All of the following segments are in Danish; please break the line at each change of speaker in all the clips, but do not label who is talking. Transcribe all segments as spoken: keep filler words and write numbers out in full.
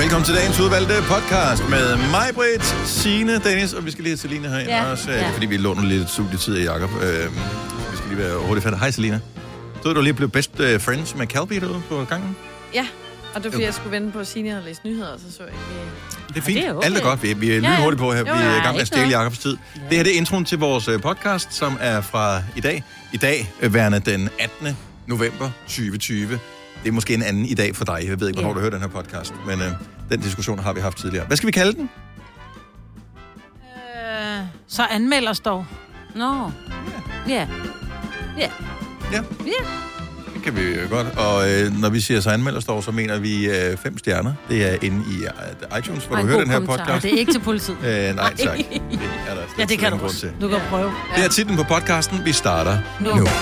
Velkommen til dagens udvalgte podcast med mig, Britt, Signe, Dennis, og vi skal lige have Selina herinde ja, også, ja. Fordi vi låner lidt studietid af Jacob. Øh, vi skal lige være hurtigt færdige. Hej, Selina. Så du lige blevet best friends med Calby derude på gangen?
Ja, og det var fordi, jeg skulle vente på, at Signe havde læst nyheder, så så jeg ikke...
Det er fint. Ja, det er okay. Alt er godt. Vi er, vi er lynhurtige på her. Jo, vi er i gang med at stjæle Jacobs tid. Ja. Det her det er introen til vores podcast, som er fra i dag. I dag værende den attende november tyve tyve. Det er måske en anden i dag for dig. Jeg ved ikke, hvornår yeah. du hører den her podcast, men øh, den diskussion har vi haft tidligere. Hvad skal vi kalde den?
Øh, så anmelder dog.
Nå. Ja. Ja.
Ja. Ja. Det kan vi jo godt. Og øh, når vi siger så anmelder dog, så mener vi øh, fem stjerner. Det er inde i uh, iTunes, hvor du hører den her podcast.
Ja, det er ikke til politiet.
øh, nej, tak. Det er der
ja, det kan du også. Du kan ja. prøve.
Ja. Det er titlen på podcasten. Vi starter nu. nu.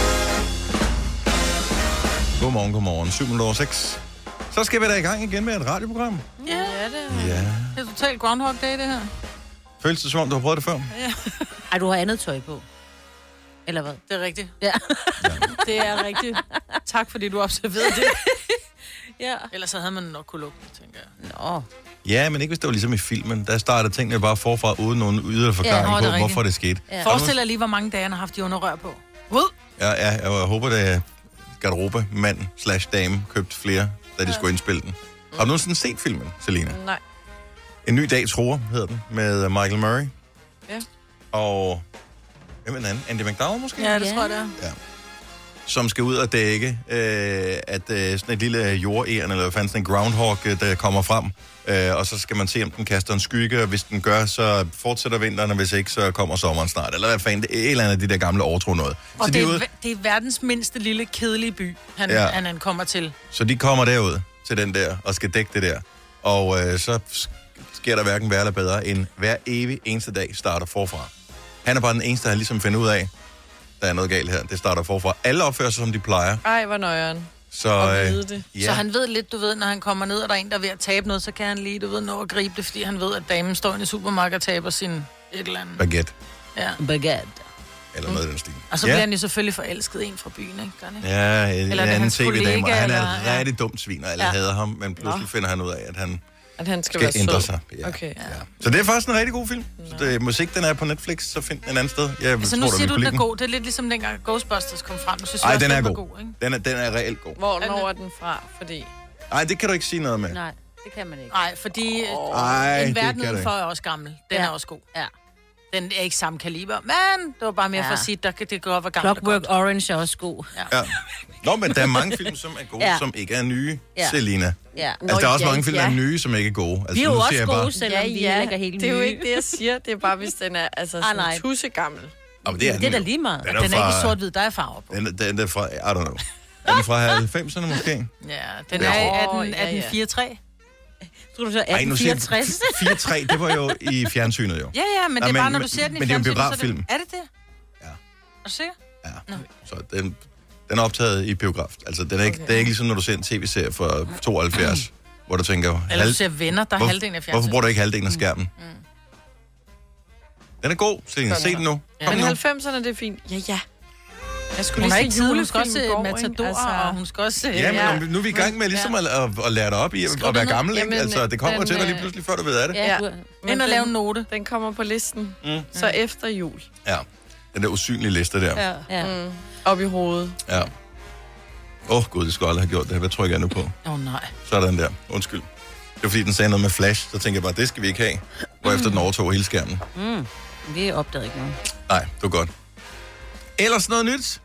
Godmorgen, godmorgen. syv minutter over seks. Så skal vi da i gang igen med et radioprogram.
Ja, det er
ja.
Det er totalt Groundhog Day, det her.
Føles det som om, du har prøvet det før?
Ja.
Ej, du har andet tøj på. Eller hvad?
Det er rigtigt.
Ja.
ja. Det er rigtigt. Tak, fordi du observerede det.
Ja.
Ellers så havde man nok kunne lukke det, tænker jeg.
Nå.
Ja, men ikke hvis det var ligesom i filmen. Der startede tingene bare forfra, uden nogen ydre forklaring ja, på, hvorfor det skete.
Ja. Forestil dig lige, hvor mange dage han har haft de underrør på.
Ud! Ja, ja, jeg håber, det er garderobe, mand slash dame, købt flere, da de ja. skulle indspille den. Mm. Har du nogensinde set filmen, Selina?
Nej.
En ny dag, tror hedder den, med Michael Murray.
Ja.
Og hvem er den anden? Andy McDowell måske?
Ja, det yeah. tror jeg, det er.
Ja. Som skal ud og dække, øh, at øh, sådan et lille jordæren, eller hvad fanden sådan en groundhog, der kommer frem. Øh, og så skal man se, om den kaster en skygge, og hvis den gør, så fortsætter vinteren, og hvis ikke, så kommer sommeren snart. Eller hvad fanden, det er et eller andet af de der gamle overtro noget.
Og
så
det,
de
er,
ude...
det er verdens mindste lille, kedelige by, han, ja. han, han kommer til.
Så de kommer derud til den der, og skal dække det der. Og øh, så sker der hverken værre eller bedre, end hver evig eneste dag starter forfra. Han er bare den eneste, der ligesom finder ud af, der er noget galt her. Det starter forfra. Alle opfører sig, som de plejer.
Ej, hvor nøjeren.
Så,
øh, det.
Ja.
Så han ved lidt, du ved, når han kommer ned, og der er en, der er ved at tabe noget, så kan han lige, du ved, nå at gribe det, fordi han ved, at damen står inde i supermarkedet og taber sin et eller andet.
Baguette.
Ja.
Baguette.
Eller noget af den stil.
Og så
ja.
bliver han jo selvfølgelig forelsket en fra byen, ikke? Gør det?
Ja, en eller anden tv-dame, og han er
eller,
et rigtig dumt svin, og alle ja. hader ham, men pludselig Nå. finder han ud af, at han,
at han skal,
skal
være
ændre
sød.
sig. Ja.
Okay.
Ja. Så det er faktisk en rigtig god film. Så det, musik, den er på Netflix, så find den et andet sted. Jeg
altså
tror,
nu siger du, den er
den.
god. Det er lidt ligesom dengang Ghostbusters kom frem. Synes,
Ej, den er god.
god ikke?
Den er, den er reelt god.
Hvornår er den fra? Fordi...
Nej, det kan du ikke sige noget med.
Nej, det kan man ikke.
Nej, fordi
oh. Ej,
en verden udenfor er også gammel. Den ja. er også god.
Ja.
Den er ikke samme kaliber, men det var bare mere ja. for at sige, at det går over gammel.
Clockwork Orange er også god.
Ja. ja. Nå, men der er mange film, som er gode, ja. som ikke er nye, ja. Selina.
Ja.
Altså, der er også ja, mange film, der ja. er nye, som ikke er gode. Altså,
vi er jo også gode,
bare...
selvom ja, ja. vi ikke er helt nye.
Det er jo ikke det, jeg siger. Det er bare, hvis den er altså, sådan ah, tussegammel.
Oh, det er,
det er da lige meget.
Den er, den er fra... ikke sort-hvid, der er farver på.
Den er, den er fra, I don't know. Er den fra halvfemserne måske?
Ja, den er atten fireogtres.
Tror du så atten fireogtres?
fireogtres, det var jo i fjernsynet jo.
Ja, ja, men Nå, det er bare, når du ser den i fjernsynet.
Men det er jo en biograffilm.
Er det det?
Ja.
Er du sikker?
Ja. Nå. Så den, den er optaget i biograf. Altså, den er ikke, okay. det er ikke ligesom, når du ser en tv-serie fra tooghalvfjerds, hvor du tænker...
Eller du ser Venner, der er halvdelen af fjernsynet.
Hvorfor bruger du ikke halvdelen af skærmen? Mm. Den er god, Selina. Se den nu.
Ja. Men halvfemserne, det er fint. Ja, ja.
Jeg skulle hun lige se julefilm. Hun skal også se Matador, altså... og hun skal også se...
Ja, men ja. nu er vi i gang med ligesom at, at, at lære dig op i at være gammel, ikke? Altså, det kommer den, til dig lige pludselig, før du ved af det.
Ja, ind og lave en note.
Den kommer på listen, mm. så efter jul.
Ja, den der usynlige liste der.
Ja, ja. Mm. Op i hovedet.
Ja. Åh oh, gud, det skulle aldrig have gjort det. Hvad tror jeg gerne nu på?
Åh oh, nej.
Sådan der. Undskyld. Det var fordi, den sagde noget med flash, så tænkte jeg bare, det skal vi ikke have. Hvorefter mm. den overtog hele skærmen.
Mm. Vi opdagede ikke noget.
Nej, det var godt. Ellers noget nyt?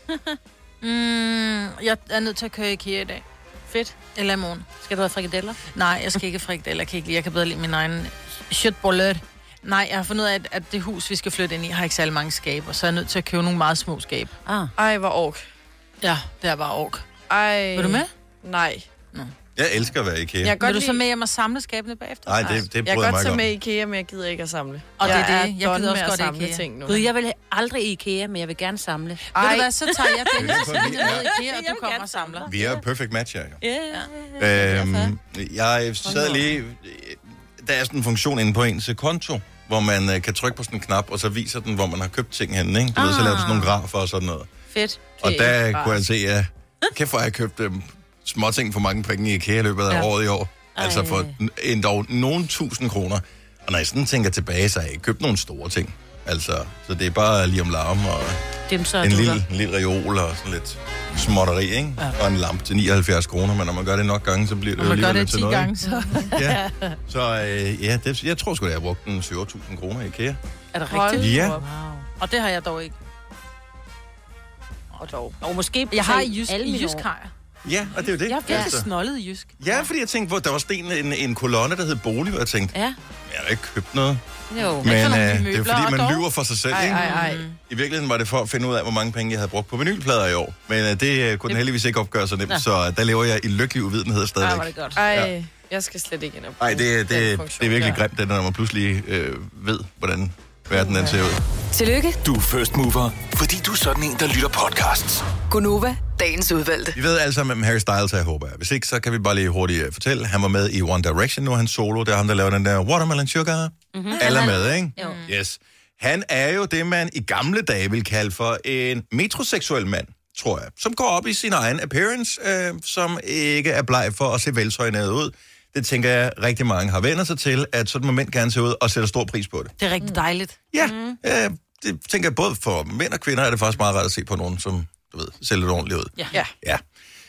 mm, jeg er nødt til at køre i IKEA i dag.
Fedt.
Eller i morgen.
Skal du have frikadeller?
Nej, jeg skal ikke have frikadeller. Jeg kan, ikke lide. Jeg kan bedre lide min egen shitbollet. Nej, jeg har fundet ud af, at, at det hus, vi skal flytte ind i, har ikke særlig mange skaber, så jeg er nødt til at købe nogle meget små skab.
Ah. Ej, hvor ork.
Ja, det er bare ork.
Ej.
Vil du med?
Nej.
Nå.
Jeg elsker at være i IKEA.
Jeg Vil du så med hjem og samle skabene bagefter?
Nej, det, det
jeg
bryder
kan
mig
godt tage
godt
med i IKEA, men jeg gider ikke at samle.
Og
jeg
det er det. Jeg gider også godt
samle
IKEA.
ting nu.
Gud, jeg vil aldrig i IKEA, men jeg vil gerne samle.
Ej. Ved du hvad, så tager jeg det med i IKEA, og du kommer og samler.
Vi er perfect match her, jo.
Ja,
yeah. øhm, Jeg sad lige... Der er sådan en funktion inde på ens konto, hvor man øh, kan trykke på sådan en knap, og så viser den, hvor man har købt ting henne, ikke? Du ah. ved, så laver du sådan nogle grafer og sådan noget.
Fedt.
Og der kunne jeg se, ja, kæft for, at jeg købt øh, småting for mange penge i IKEA i løbet af ja. året i år. Ej. Altså for endda nogle tusind kroner. Og når jeg sådan tænker tilbage, så har jeg ikke købt nogle store ting. Altså, så det er bare lige om larm og
Dem, så
en lille, en lille reol og sådan lidt småtteri, ikke? Ja. Og en lampe til nioghalvfjerds kroner, men når man gør det nok gange, så bliver det jo alligevel til noget.
Når man gør det ti gange, så...
ja, så øh, ja, det, jeg tror sgu, at jeg har brugt en syv tusind kroner i IKEA.
Er det rigtigt?
Ja.
Wow. Og det har jeg dog ikke. Og dog.
Og måske...
Jeg har i Jysk, i Jysk har jeg.
Ja, og det er jo det.
Jeg har virkelig altså. snollet i Jysk.
Ja, fordi jeg tænkte, hvor der var sten en, en kolonne, der hed bolig, og jeg tænkte,
ja.
jeg har ikke købt noget.
Jo.
Men øh, det er fordi, man lyver for sig selv,
ej,
ikke?
ej, ej.
I virkeligheden var det for at finde ud af, hvor mange penge jeg havde brugt på vinylplader i år. Men øh, det øh, kunne den heldigvis ikke opgøre så nemt, ja. Så der lever jeg i lykkelig uvidenhed stadigvæk.
Ej, var det godt.
Ej,
ja.
jeg skal slet ikke ind og
Ej, det, det, det, det er virkelig grimt, det, når man pludselig øh, ved, hvordan verden den ser ud.
Tillykke.
Du er first mover, fordi du er sådan en, der lytter podcasts.
Gunova, dagens udvalgte.
Vi ved alle sammen, hvem Harry Styles er, håber jeg. Hvis ikke, så kan vi bare lige hurtigt fortælle. Han var med i One Direction, nu er han solo. Det er ham, der laver den der Watermelon Sugar. Mm-hmm. Alle er med, ikke?
Jo.
Yes. Han er jo det, man i gamle dage vil kalde for en metroseksuel mand, tror jeg. Som går op i sin egen appearance, øh, som ikke er bleg for at se veltøjnet ud. Det tænker jeg, rigtig mange har vendt sig til, at sådan må mænd gerne se ud og sætter stor pris på det.
Det er rigtig dejligt.
Ja, mm. øh, det tænker jeg både for mænd og kvinder, er det faktisk meget rart at se på nogen, som du ved, ser lidt ordentligt ud.
Ja.
Ja.
Ja.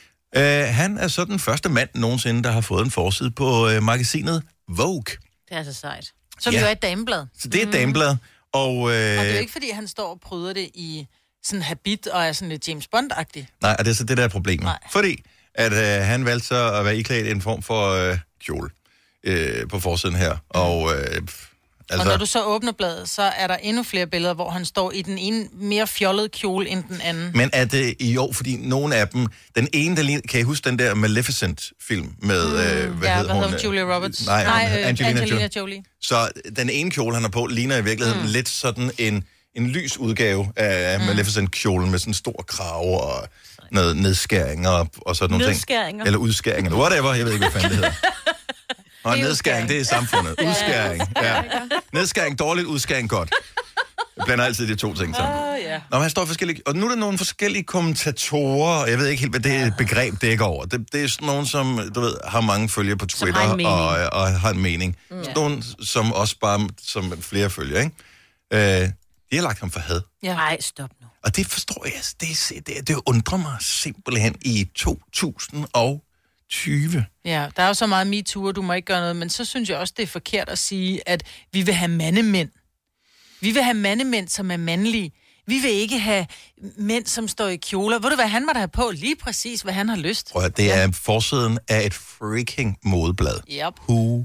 Øh, han er så den første mand nogensinde, der har fået en forside på øh, magasinet Vogue.
Det er så sejt.
Som
Ja.
jo er et dameblad.
Så det er et dameblad. Og, øh,
Og det er jo ikke, fordi han står og pryder det i sådan habit og er sådan lidt James Bond-agtig.
nej, og det er så det, der er problemet.
Nej.
Fordi at øh, han valgte så at være iklædt i en form for øh, kjole øh, på forsiden her. Og, øh, altså,
Og når du så åbner bladet, så er der endnu flere billeder, hvor han står i den ene mere fjollede kjole end den anden.
men er det i år, fordi nogle af dem... Den ene, der lige... Kan I huske den der Maleficent-film med... Mm, øh, hvad
ja,
hedder
hvad
hun?
hedder hun? Julia Roberts?
Nej,
Nej øh,
Angelina,
Angelina,
Jolie.
Angelina Jolie.
Så den ene kjole, han har på, ligner i virkeligheden mm. lidt sådan en, en lys udgave af mm. Maleficent-kjolen med sådan en stor krave og noget nedskæring og, og sådan nogle ting.
Nedskæringer.
Eller udskæringer. Whatever, jeg ved ikke, hvad fanden det hedder. Og nedskæring, det er samfundet. Udskæring, ja. Nedskæring dårligt, udskæring godt. Jeg blander altid de to ting sammen.
Åh, ja.
Nå, men han står forskellige... Og nu er der nogle forskellige kommentatorer, og jeg ved ikke helt, hvad det begreb dækker over. Det, det er sådan nogen, som, du ved, har mange følgere på Twitter
har en mening.
og, og har en mening. Mm. Sådan nogen, som også bare, som flere følger, ikke? Øh, de har lagt ham for had.
Ja.
Nej, stop nu.
Og det forstår jeg, det, det, det undrer mig simpelthen i to tusind og tyve.
Ja, der er jo så meget MeToo, og du må ikke gøre noget, men så synes jeg også, det er forkert at sige, at vi vil have mandemænd. Vi vil have mandemænd, som er mandlige. Vi vil ikke have mænd, som står i kjoler. Ved du hvad, han må da have på lige præcis, hvad han har lyst.
Prøv at, det er forsiden af et freaking modeblad.
Yep.
Who?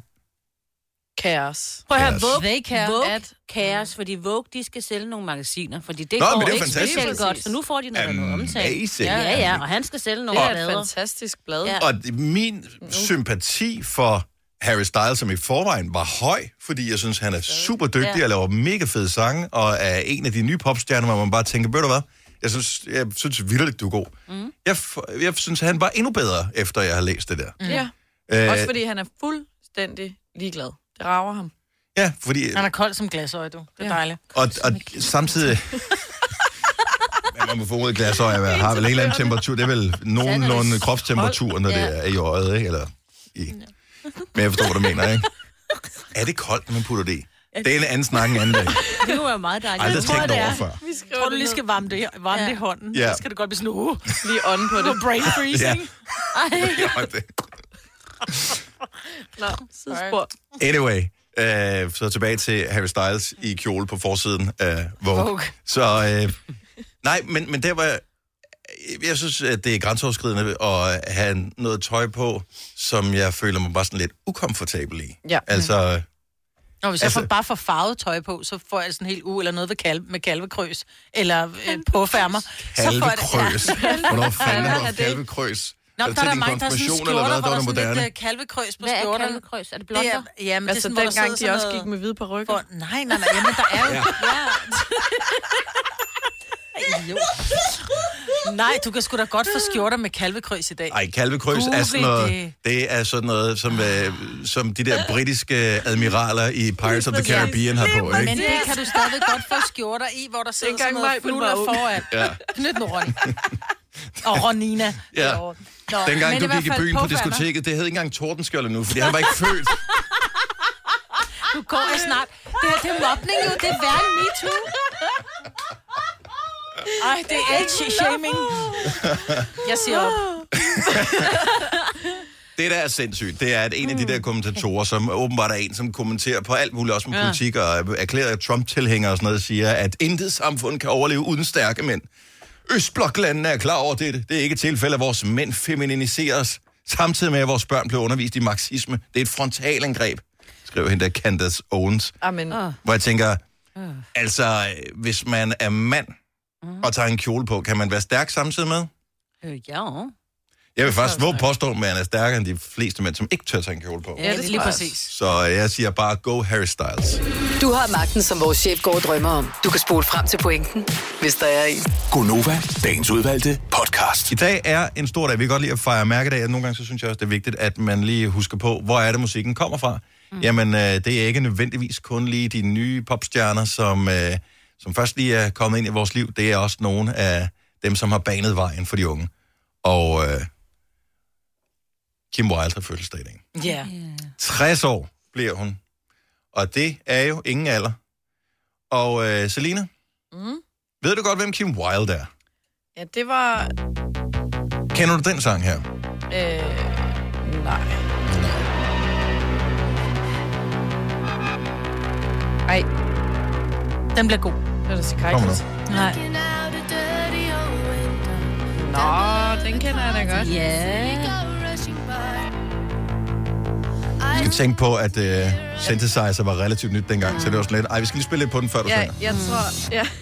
Kaos.
Prøv at høre,
Kaos.
Vogue,
They care.
Vogue
At-
kaos, fordi Vogue, de skal sælge nogle magasiner, fordi det
Nå,
går
men det er jo
ikke
fantastisk.
specielt godt, så nu får de noget, der er noget omtale.
Amazing.
Ja, ja, og han skal sælge nogle
Det er et
blader.
fantastisk blad.
Ja.
Og min sympati for Harry Styles, som i forvejen var høj, fordi jeg synes, han er super dygtig
Ja.
og laver mega fede sange, og er en af de nye popstjerner, hvor man bare tænker, ved du hvad? Jeg synes, jeg synes vildt, du er god. Mm. Jeg, f- jeg synes, han var endnu bedre, efter jeg har læst det der.
Mm. Ja.
Øh,
Også fordi han er fuldstændig ligeglad. Det rager ham.
Ja, fordi...
Han er kold som glasøje, du. Det er
Ja.
dejligt.
Og, og samtidig... Ja, man må få ud i glasøje, har vel en eller anden temperatur. Det er vel nogenlunde kropstemperatur, når det
Ja.
er i øjet, ikke? Eller i... Men jeg forstår, hvad du mener, ikke? Er det koldt, når man putter det i? Det er en anden snak en anden dag.
Det var meget dejligt.
Aldrig
Jeg tror,
tænkt
det er-
over før.
Vi skriver
Tror du
det
lige
ned.
skal varme det, varme
Ja.
det i hånden?
Ja.
Så skal det godt blive sådan, uh,
Lige ånden på det.
brain freezing.
Ja, det.
Nå, sidespor.
Anyway, øh, så tilbage til Harry Styles i kjole på forsiden af Vogue.
Vogue.
Så øh, nej, men, men der var... Jeg synes, at det er grænseoverskridende at have noget tøj på, som jeg føler mig bare sådan lidt ukomfortabel i.
Ja.
Altså,
Når hvis jeg
Altså-
får, bare får farvet tøj på, så får jeg sådan helt u eller noget ved kalve, med kalvekrøs, eller øh, påfærmer. Så får jeg det-
kalvekrøs. Hvornår fanden
Hvad
har
er
du
det?
kalvekrøs?
Nå,
Er
der
det
er
til
der
din
mange, der er sådan
konfirmation,
skjorter,
eller hvad?
hvor
Der
der
er
er
det
sådan
moderne.
lidt øh, kalvekrøs på
Hvad er
skjorterne.
kalvekrøs? Er det
Det
blonder?
er, ja, men
Altså,
det er sådan, hvor der
dengang
sidder
de
sådan
også
noget-
gik med hvide parykker.
For, nej, nej, nej, jamen der er jo... ja. Jo. Nej, du kan sgu da godt få skjorter med kalvekrøs i dag.
Ej, kalvekrøs er sådan
Google
noget,
det.
det er sådan noget, som, øh, som de der britiske admiraler i Pirates of the Caribbean har på,
Men
ikke?
det kan du stadig godt få skjorter i, hvor der sidder sådan
Dengang
noget
Maj-Brit var
flutter
ung.
foran.
Ja.
Knyt nu, Ronny. Og Ronina.
Ja.
Nå,
Dengang
men
du
i
gik i
hvert fald
byen på
påfaldende.
diskoteket, det hed ikke engang Tordenskjold nu, fordi han var ikke født.
Du går jeg snart. Det her, det er mobning jo. Det er værre end MeToo. Ej, det er age-shaming. Jeg siger op.
Det, der er sindssygt, det er, at en af de der kommentatorer, som åbenbart er en, som kommenterer på alt muligt, også med ja. politik, og erklærer Trump-tilhængere og sådan noget, siger, at intet samfund kan overleve uden stærke mænd. Østbloklandene er klar over det. Det er ikke et tilfælde, at vores mænd feminiseres, samtidig med, at vores børn bliver undervist i marxisme. Det er et frontalangreb, skriver hende der Candace Owens.
Amen. Uh.
Hvor jeg tænker, uh. altså, hvis man er mand og tager en kjole på, kan man være stærk samtidig med?
Øh, ja.
Jeg vil faktisk våge påstå, at man er stærkere end de fleste mænd, som ikke tør tage en kjole på.
Ja, det er lige præcis.
Så jeg siger bare, go Harry Styles.
Du har magten, som vores chef går og drømmer om. Du kan spole frem til pointen, hvis der er en.
Gonova, dagens udvalgte podcast.
I dag er en stor dag. Vi kan godt lide at fejre mærkedag, og nogle gange så synes jeg også, det er vigtigt, at man lige husker på, hvor er det, musikken kommer fra. Mm. Jamen, øh, det er ikke nødvendigvis kun lige de nye popstjerner, som, øh, som først lige er kommet ind i vores liv. Det er også nogle af dem, som har banet vejen for de unge. Og øh, Kim Wilde har fødselsdag i dag.
Ja. Yeah.
tres år bliver hun. Og det er jo ingen alder. Og øh, Selina, mm. ved du godt, hvem Kim Wilde er?
Ja, det var...
Kender du den sang her?
Øh, nej. Ej.
Den bliver god.
Det er da så
Kom nu.
Nej.
Nå, den kender jeg da godt.
Ja.
Jeg skal tænke på, at uh, synthesizer var relativt nyt dengang, så det var sådan lidt... Ej, vi skal lige spille lidt på den, før du
Ja,
synger.
jeg tror... Ja.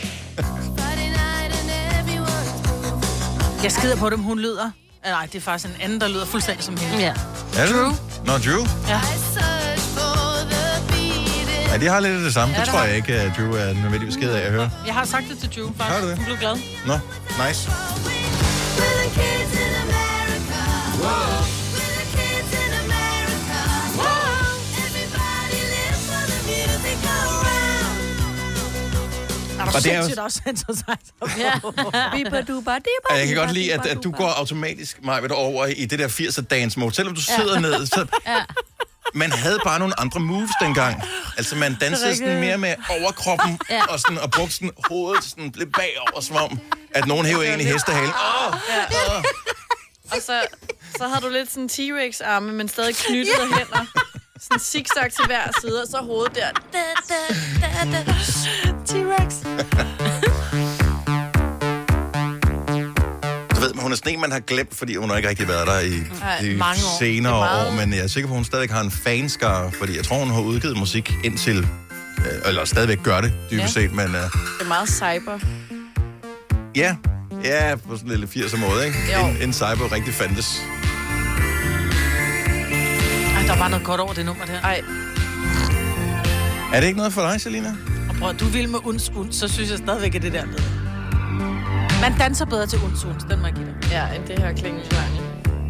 Jeg skider på dem, hun lyder. Ah, nej, det er faktisk en anden, der lyder fuldstændig som hende.
Ja.
Er det?
Drew.
Nå, Drew?
Ja.
Ja, de har lidt af det samme.
Ja,
Det
det
tror
har
jeg ikke, at Drew er nødvendigvis ked af at høre.
Jeg har sagt det til Drew, faktisk.
Har du det?
Hun blev glad.
Nå, nice.
Er du
Og det er jo-
sindssygt også synthesizer?
Ja.
Og jeg kan godt lide, at, at du går automatisk, Majbet, over i det der firser dance mode. Selvom du sidder ja. ned, så...
Ja.
Man havde bare nogle andre moves dengang. Altså, man dansede sådan mere med overkroppen,
Ja.
og, sådan, og brugte sådan hovedet sådan lidt bagover, som om, at nogen hæver en i hestehalen. Åh!
Ja. Og så, så havde du lidt sådan T-Rex-arme, men stadig knyttede ja. hænder. Sådan zigzag til hver side, og så hovedet der. Da, da, da, da. T-Rex.
Du ved, hun er sådan en, man har glemt, fordi hun har ikke rigtig været der i
Ej,
de
mange år.
senere
meget...
år. Men jeg er sikker på, at hun stadig har en fanskare, fordi jeg tror, hun har udgivet musik indtil... Øh, eller stadigvæk gør det, dybest
Ja.
set, men... Øh,
Det er meget cyber.
ja, ja, på sådan en lille firser måde, ikke?
Jo.
En, en cyber rigtig fandtes.
Ej, der var noget godt over det nummer der.
Ej,
Er det ikke noget for dig, Selina?
Og prøv, du vil med uns, uns, så synes jeg stadigvæk, at det der med. Man danser bedre til uns, uns, den må jeg give dig.
ja, end det her klingesange.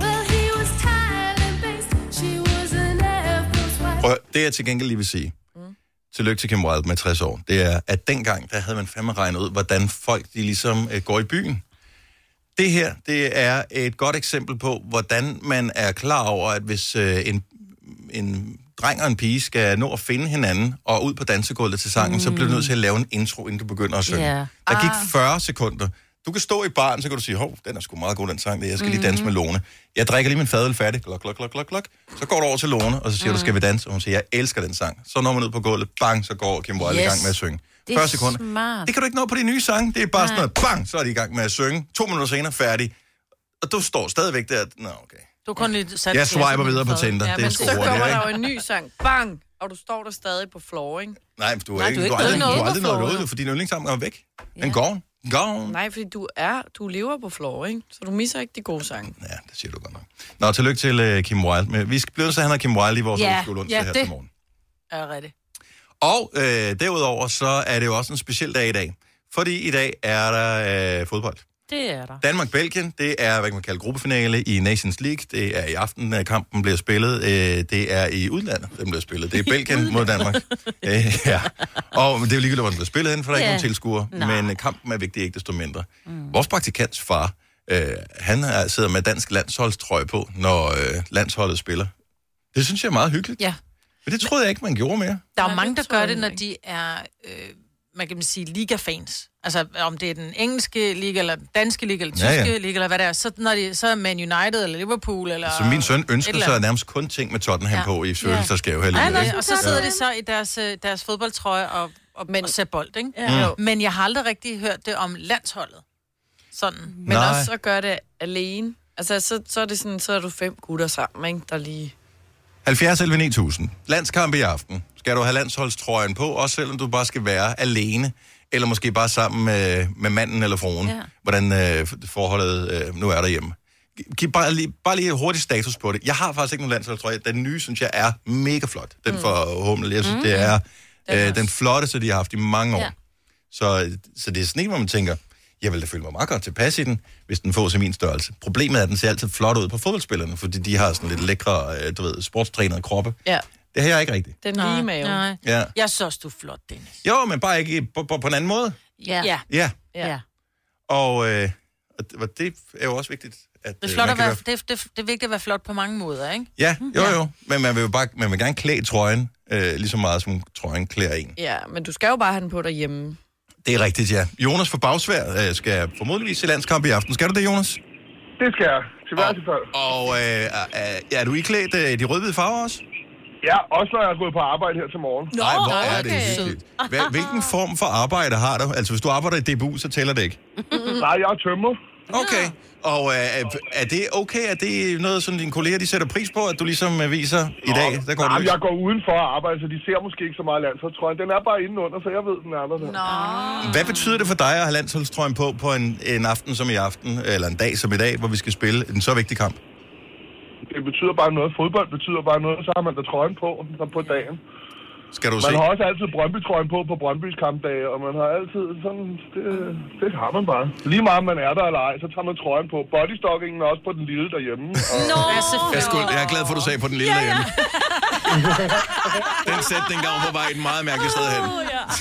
Prøv, det jeg til gengæld lige vil sige, mm. tillykke til Kim Wilde med tres år, det er, at dengang, der havde man fandme regnet ud, hvordan folk de ligesom øh, går i byen. Det her, det er et godt eksempel på, hvordan man er klar over, at hvis øh, en, en dreng og en pige skal nå at finde hinanden og ud på dansegulvet til sangen, mm. så bliver du nødt til at lave en intro, inden du begynder at synge.
Yeah.
Der gik fyrre sekunder. Du kan stå i baren, så kan du sige, hov, den er sgu meget god, den sang, der. Jeg skal mm-hmm. lige danse med Lone. Jeg drikker lige min fadøl færdig. Glok, glok, glok, glok, glok. Så går du over til Lone, og så siger mm. du, skal vi danse? Og hun siger, jeg elsker den sang. Så når man ud på gulvet, bang, så går Kim Wilde yes. i gang med at synge.
Det er
fyrre sekunder.
smart.
Det kan du ikke nå på de nye sange. Det er bare Nej. sådan noget, bang, så er de i gang med at synge. To minutter senere, færdig. Og du står stadigvæk der. Nå, okay.
Du kun lige sat
Jeg swiper videre på Tinder.
Ja,
det er
men
sgu
Så kommer
hurtigt,
der jo
ikke?
en ny sang. Bang! Og du står der stadig på floor, ikke?
Nej, men du er
Nej,
ikke,
du er
du
ikke
er aldrig,
noget
du er aldrig
på
noget
floor,
noget,
jo.
fordi din yndlingssang er væk. Den
Ja.
går. Gone.
Nej, fordi du er, du lever på floor, ikke? Så du misser ikke de gode sange.
Ja, det siger du godt nok. Nå, tillykke til uh, Kim Wilde. Men vi skal blive nødt til, at han har Kim Wilde i vores
Ja,
skole
ja,
her
det-
til morgen.
Ja, rigtigt.
Og øh, derudover, så er det jo også en speciel dag i dag. Fordi i dag er der øh, fodbold.
Det er der.
Danmark-Belgien, det er, hvad kan man kalde, gruppefinale i Nations League. Det er i aften, at kampen bliver spillet. Øh, det er i udlandet, den bliver spillet. Det er Belgien mod Danmark. øh, ja. Og det er jo ligegyldigt, hvor den bliver spillet hen, for der er
Ja.
ikke nogen tilskuere.
Nej.
Men øh, kampen er vigtig, ikke desto mindre. Mm. Vores praktikants far øh, han er, sidder med dansk landsholdstrøje på, når øh, landsholdet spiller. Det synes jeg er meget hyggeligt.
Ja.
Men det troede jeg ikke, man gjorde mere.
Der er jo
Nej,
mange, der
det tror
gør
jeg
det, når
ikke.
de er, øh, man kan sige, liga-fans. Altså, om det er den engelske liga, eller den danske liga, eller tyske
Ja, ja.
liga, eller hvad det er. Så, når de, så er Man United, eller Liverpool, eller...
Så min søn
et
ønsker
eller
sig
andet.
nærmest kun ting med Tottenham
Ja.
på i følelsesgave her.
Ja,
Ja,
nej, og så sidder de så i deres, øh, deres fodboldtrøje og, og, Men, og ser bold, ikke?
Ja.
Mm.
Men jeg har aldrig rigtig hørt det om landsholdet. Sådan.
Men
Nej.
også at gøre det alene. Altså, så, så er det sådan, så er du fem gutter sammen, ikke? Der lige...
halvfjerds elleve ni tusind. Landskamp i aften. Skal du have landsholdstrøjen på, også selvom du bare skal være alene, eller måske bare sammen med, med manden eller fruen. Ja. Hvordan øh, forholdet øh, nu er derhjemme. Giv bare lige, bare lige hurtig status på det. Jeg har faktisk ikke nogen landsholdstrøje. Den nye, synes jeg, er mega flot. Den mm. for Hummel. Jeg synes, mm. det er øh, den flotteste, de har haft i mange år. Ja. Så, så det er sådan en, hvor man tænker, jeg vil da føle mig meget godt tilpas i den, hvis den får sig min størrelse. Problemet er, at den ser altid flot ud på fodboldspillerne, fordi de har sådan lidt lækre, øh, du ved, sportstrænede kroppe.
Ja.
Det har jeg ikke rigtigt.
Den lige mave.
Nej.
Ja.
Jeg synes du er flot, Dennis.
Jo, men bare ikke på, på, på en anden måde.
Ja.
Ja.
Ja,
Ja.
Ja.
og, øh, og det er jo også vigtigt, at
Det er,
øh,
flot
man
at
kan
være, det, det, det er vigtigt at være flot på mange måder, ikke?
Ja, jo jo, men man vil jo bare, man vil gerne klæde trøjen, øh, lige så meget som trøjen klæder en.
Ja, men du skal jo bare have den på derhjemme.
Det er rigtigt, ja. Jonas fra Bagsvær øh, skal formodentlig se landskamp i aften. Skal du det, Jonas?
Det skal jeg, til hver til fald.
Og øh, er, er du iklædt øh, de rødhvide farver også?
Ja, også når jeg er gået på arbejde her til morgen.
Nej, hvor er det
okay.
hyggeligt. Hvad, hvilken form for arbejde har du? Altså, hvis du arbejder i D B U, så tæller det ikke.
Nej, jeg er tømmer.
Okay. Og øh, er, er det okay? Er det noget, som dine kolleger de sætter pris på, at du ligesom øh, viser i dag? Der går
Nej,
det løs?
jeg går udenfor at arbejde, så de ser måske ikke så meget landsholdstrøjen. Den er bare indenunder, så jeg ved, den er der.
Nå.
Hvad betyder det for dig at have landsholdstrøjen på på en, en aften som i aften, eller en dag som i dag, hvor vi skal spille en så vigtig kamp?
Det betyder bare noget. Fodbold betyder bare noget, så har man da trøjen på så på dagen.
Skal du
Man
se?
har også altid Brøndby-trøjen på på Brøndbys kampdage, og man har altid sådan... Det, det har man bare. Lige meget man er der eller ej, så tager man trøjen på. Bodystockingen er også på den lille derhjemme. Og...
Nå, ja,
Jeg er,
selvfølgelig.
skuld, jeg er glad for, at du sagde på den lille derhjemme. Den sætning gang på vej et meget mærkeligt sted hen.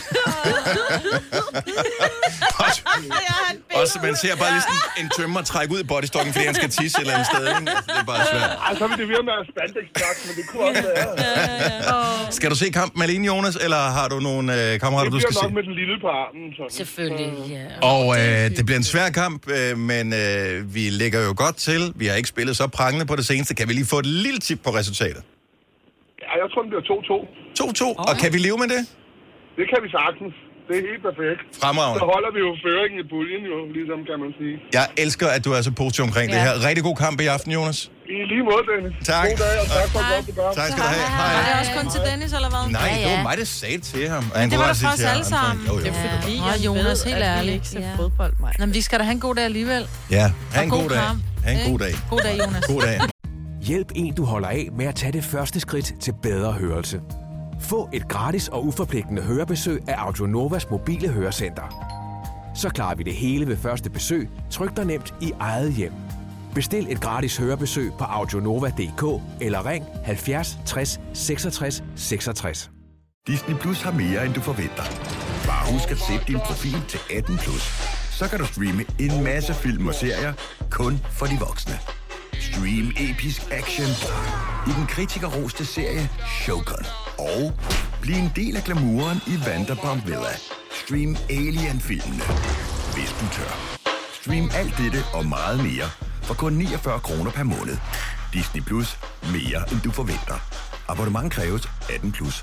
Også, også, man ser bare lige sådan en tømmer trække ud i bodystocken, fordi han skal tisse et eller andet sted. Ikke? Altså, det er bare svært.
Ej, så vil det virke med at spandex men det kunne også være.
Skal du se kampen alene, Jonas, eller har du nogle øh, kammerater,
Det
du skal
bliver
se?
nok med den lille på armen. Sådan.
Selvfølgelig, ja.
Og øh, det bliver en svær kamp, øh, men øh, vi ligger jo godt til. Vi har ikke spillet så prangende på det seneste. Kan vi lige få et lille tip på resultatet?
Ja, jeg tror, den bliver to to.
to to, og kan vi leve med det?
Det kan vi sagtens. Det er helt perfekt.
Fremragende.
Så holder vi jo føringen i puljen, jo, ligesom kan man sige.
Jeg elsker, at du er så positiv omkring ja. det her. Rigtig god kamp i aften, Jonas.
I lige måde, Dennis.
Tak.
God dag, og tak for godt det gør.
Tak skal du have.
Er
Hej.
det også kun til Dennis, eller hvad?
Nej,
Ja,
det var
ja.
mig, der sagde det til ham. Og han
det
kunne
var
bare
da for
sige
os
til
alle
andre.
sammen.
Jo, jo.
Det er fordi,
Nå,
jeg
Jonas,
ved,
helt
at vi
ærligt.
ikke ser
Ja.
fodbold, mig.
Nå, men vi skal da have en god dag alligevel.
Ja, ha' en
Og
god
god
dag.
kamp.
Ha' en god
Ikke?
dag.
God dag, Jonas.
God dag.
Hjælp en, du holder af med at tage det første skridt til bedre hørelse. Få et gratis og uforpligtende hørebesøg af Audionovas mobile hørecenter. Så klarer vi det hele ved første besøg, tryk dig nemt i eget hjem. Bestil et gratis hørebesøg på audionova punktum d k eller ring halvfjerds tres seksogtres seksogtres.
Disney Plus har mere, end du forventer. Bare husk at sætte din profil til atten plus. Så kan du streame en masse film og serier kun for de voksne. Stream episk action i den kritikerroste serie Shogun. Og bliv en del af glamouren i Vanderpump Villa. Stream Alien-filmene, hvis du tør. Stream alt dette og meget mere for kun niogfyrre kroner per måned. Disney Plus. Mere end du forventer. Abonnement kræves atten plus.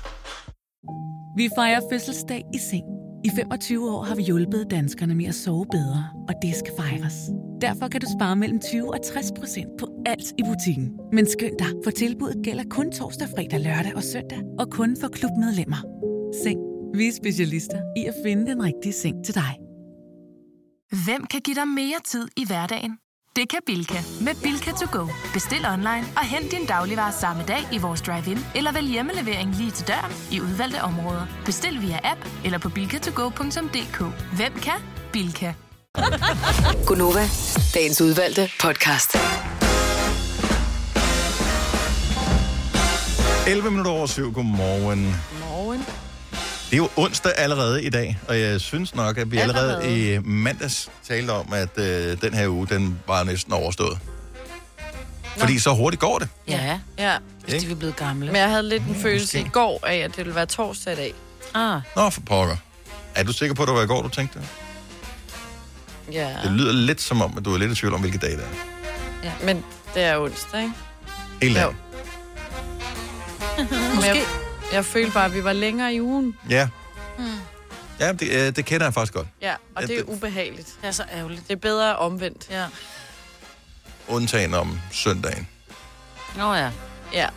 Vi fejrer fødselsdag i seng. I femogtyve år har vi hjulpet danskerne med at sove bedre, og det skal fejres. Derfor kan du spare mellem tyve og tres procent på alt i butikken. Men skynd dig, for tilbuddet gælder kun torsdag, fredag, lørdag og søndag, og kun for klubmedlemmer. Seng. Vi er specialister i at finde den rigtige seng til dig.
Hvem kan give dig mere tid i hverdagen? Det kan Bilka. Med Bilka to go. Bestil online og hent din dagligvarer samme dag i vores drive-in, eller vælg hjemmelevering lige til døren i udvalgte områder. Bestil via app eller på bilka to go punktum d k. Hvem kan? Bilka.
Gunova, dagens udvalgte podcast.
elleve minutter over syv. Godmorgen.
Morgen.
Det er jo onsdag allerede i dag, og jeg synes nok, at vi allerede, allerede i mandags talte om, at øh, den her uge, den var næsten overstået. Nå. Fordi så hurtigt går det.
Ja,
ja.
Hvis de er blevet gamle.
Men jeg havde lidt en følelse i går af, at det ville være torsdag i dag.
Ah.
Nå, for pokker. Er du sikker på, at det var i går, du tænkte det?
Ja.
Det lyder lidt som om, at du er lidt i tvivl om, hvilke dag det er.
Ja. Men det er onsdag, ikke?
Helt dagen.
Måske. Jeg, jeg følte bare, at vi var længere i ugen.
Ja.
Hmm.
Ja, det, øh, det kender jeg faktisk godt.
Ja, og
ja,
det er
det...
ubehageligt.
Det er så ærgerligt.
Det er bedre omvendt.
Ja.
Undtagen om søndagen.
Nå ja.
Ja.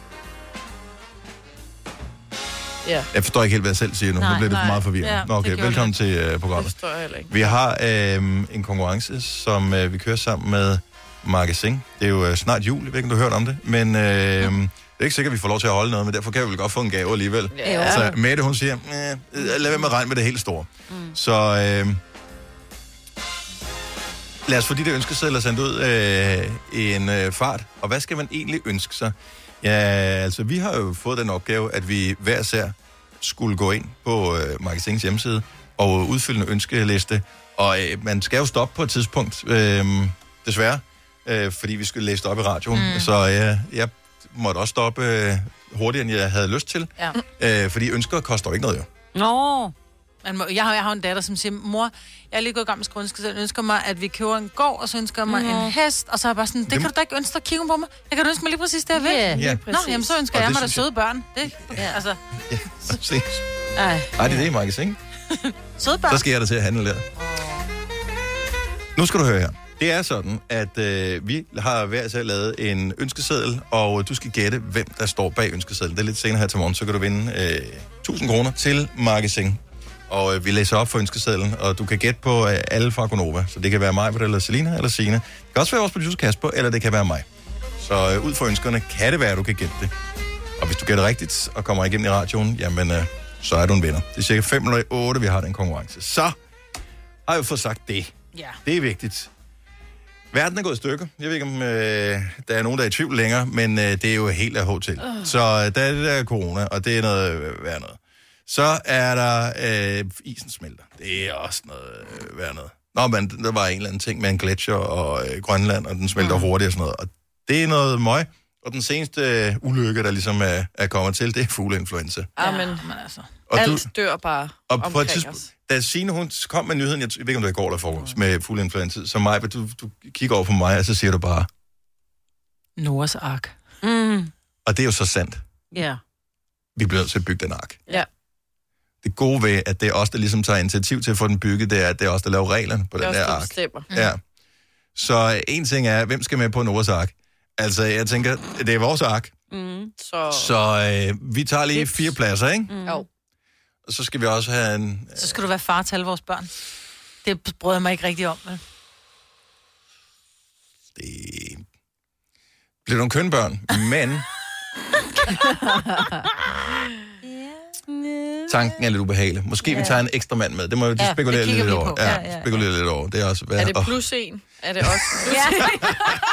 Ja.
Jeg forstår ikke helt, hvad jeg selv siger nu.
Nej,
nu bliver det
nej.
for meget forvirrende.
Ja,
Nå, okay, velkommen til uh, programmet.
Det forstår jeg heller ikke.
Vi har øh, en konkurrence, som øh, vi kører sammen med Magasin. Det er jo øh, snart jul, jeg ved ikke, om du har hørt om det. Men øh, det er ikke sikkert, at vi får lov til at holde noget, men derfor kan vi vel godt få en gave alligevel.
Ja.
Så Mette, hun siger, eh, lad være med at regne med det helt store. Mm. Så øh, lad os få de der ønskesedler sendt ud øh, i en øh, fart. Og hvad skal man egentlig ønske sig? Ja, altså vi har jo fået den opgave, at vi hver sær skulle gå ind på øh, Magasins hjemmeside og udfylde en ønskeliste. Og øh, man skal jo stoppe på et tidspunkt, øh, desværre, øh, fordi vi skulle læse det op i radioen. Mm. Så øh, jeg måtte også stoppe øh, hurtigere, end jeg havde lyst til. Ja. Øh, fordi ønsker koster jo ikke noget, jo.
Nå. Man må, jeg, har, jeg har en datter, som siger, mor, jeg er lige gået i gang med skolen, jeg ønsker mig, at vi køber en gård, og så ønsker jeg mig mm. en hest, og så er jeg bare sådan, det, det kan du da ikke ønske dig, kigge på mig. Jeg kan du ønske mig lige præcis det, jeg vil.
Yeah. Yeah.
Nå, jamen så ønsker og jeg mig da søde børn. Det, ja. Altså.
Ja, præcis.
Ej,
Ej, det er det i Magasin.
søde børn.
Så skal jeg da til at handle der. Nu skal du høre her. Det er sådan, at øh, vi har hver især lavet en ønskeseddel, og du skal gætte, hvem der står bag ønskesedlen. Det er lidt senere her til morgen, så kan du vinde øh, tusind kroner til Magasin. Og øh, vi læser op for ønskesedlen, og du kan gætte på øh, alle fra Gonova. Så det kan være mig, eller Selina, eller Signe. Det kan også være vores producer Kasper, eller det kan være mig. Så øh, ud fra ønskerne kan det være, at du kan gætte det. Og hvis du gætter rigtigt og kommer igennem i radioen, jamen øh, så er du en vinder. Det er cirka fem eller otte, vi har den konkurrence. Så har jeg jo fået sagt det.
Ja.
Det er vigtigt. Verden er gået i stykker. Jeg ved ikke, om øh, der er nogen, der er i tvivl længere, men øh, det er jo helt af hotel. Uh. Så øh, der er det der corona, og det er noget øh, værd noget. Så er der øh, isen smelter. Det er også noget øh, værd noget. Nå, men der var en eller anden ting med en gletsjer og øh, Grønland, og den smelter uh. hurtigt og sådan noget. Og det er noget møg. Og den seneste øh, ulykke, der ligesom er, er kommet til, det er fugleinfluenza.
Ja, men altså, alt dør bare
og på et
omkring
tidspunkt,
os.
Da Signe, hun kom med nyheden, jeg ved ikke, om det er i går eller forgårs, med fugleinfluenza, så Maja, du, du kigger over på mig, og så siger du bare...
Noahs ark.
Mm.
Og det er jo så sandt.
Ja. Yeah.
Vi bliver nødt til at bygge den ark.
Ja.
Det gode ved, at det er os, der ligesom tager initiativ til at få den bygget, det er, at det er os, der laver reglerne på
det
den
der
ark.
Bestemmer.
Ja. Så en ting er, hvem skal med på Noahs ark? Altså, jeg tænker, det er vores ark.
Mm. Så,
så øh, vi tager lige fire pladser, ikke?
Mm. Jo.
Og så skal vi også have en...
Så skal du være far til alle vores børn. Det brød jeg mig ikke rigtig om, vel?
Det bliver nogle kønbørn, men... Tanken er lidt ubehagelig. Måske ja. vi tager en ekstra mand med. Det må vi ja, spekulere lidt over. Ja, ja, ja. Spekulere lidt over. Det er også...
Er det plus en? Er det også plus
ja.
en?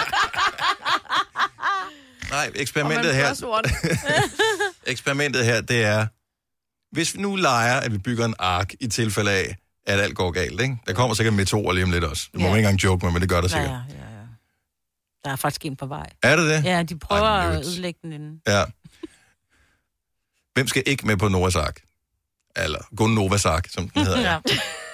Nej, eksperimentet her... eksperimentet her, det er... Hvis vi nu leger, at vi bygger en ark i tilfælde af, at alt går galt, ikke? Der kommer sikkert meteorer lige om lidt også. Det må ja. man ikke engang joke med, men det gør der sikkert.
Ja, ja, ja. Der er faktisk en på vej.
Er det det?
Ja, de prøver Ej, at udlægge den inden.
Ja. Hvem skal ikke med på Noahs ark? Eller gå Noahs ark, som den hedder. Ja.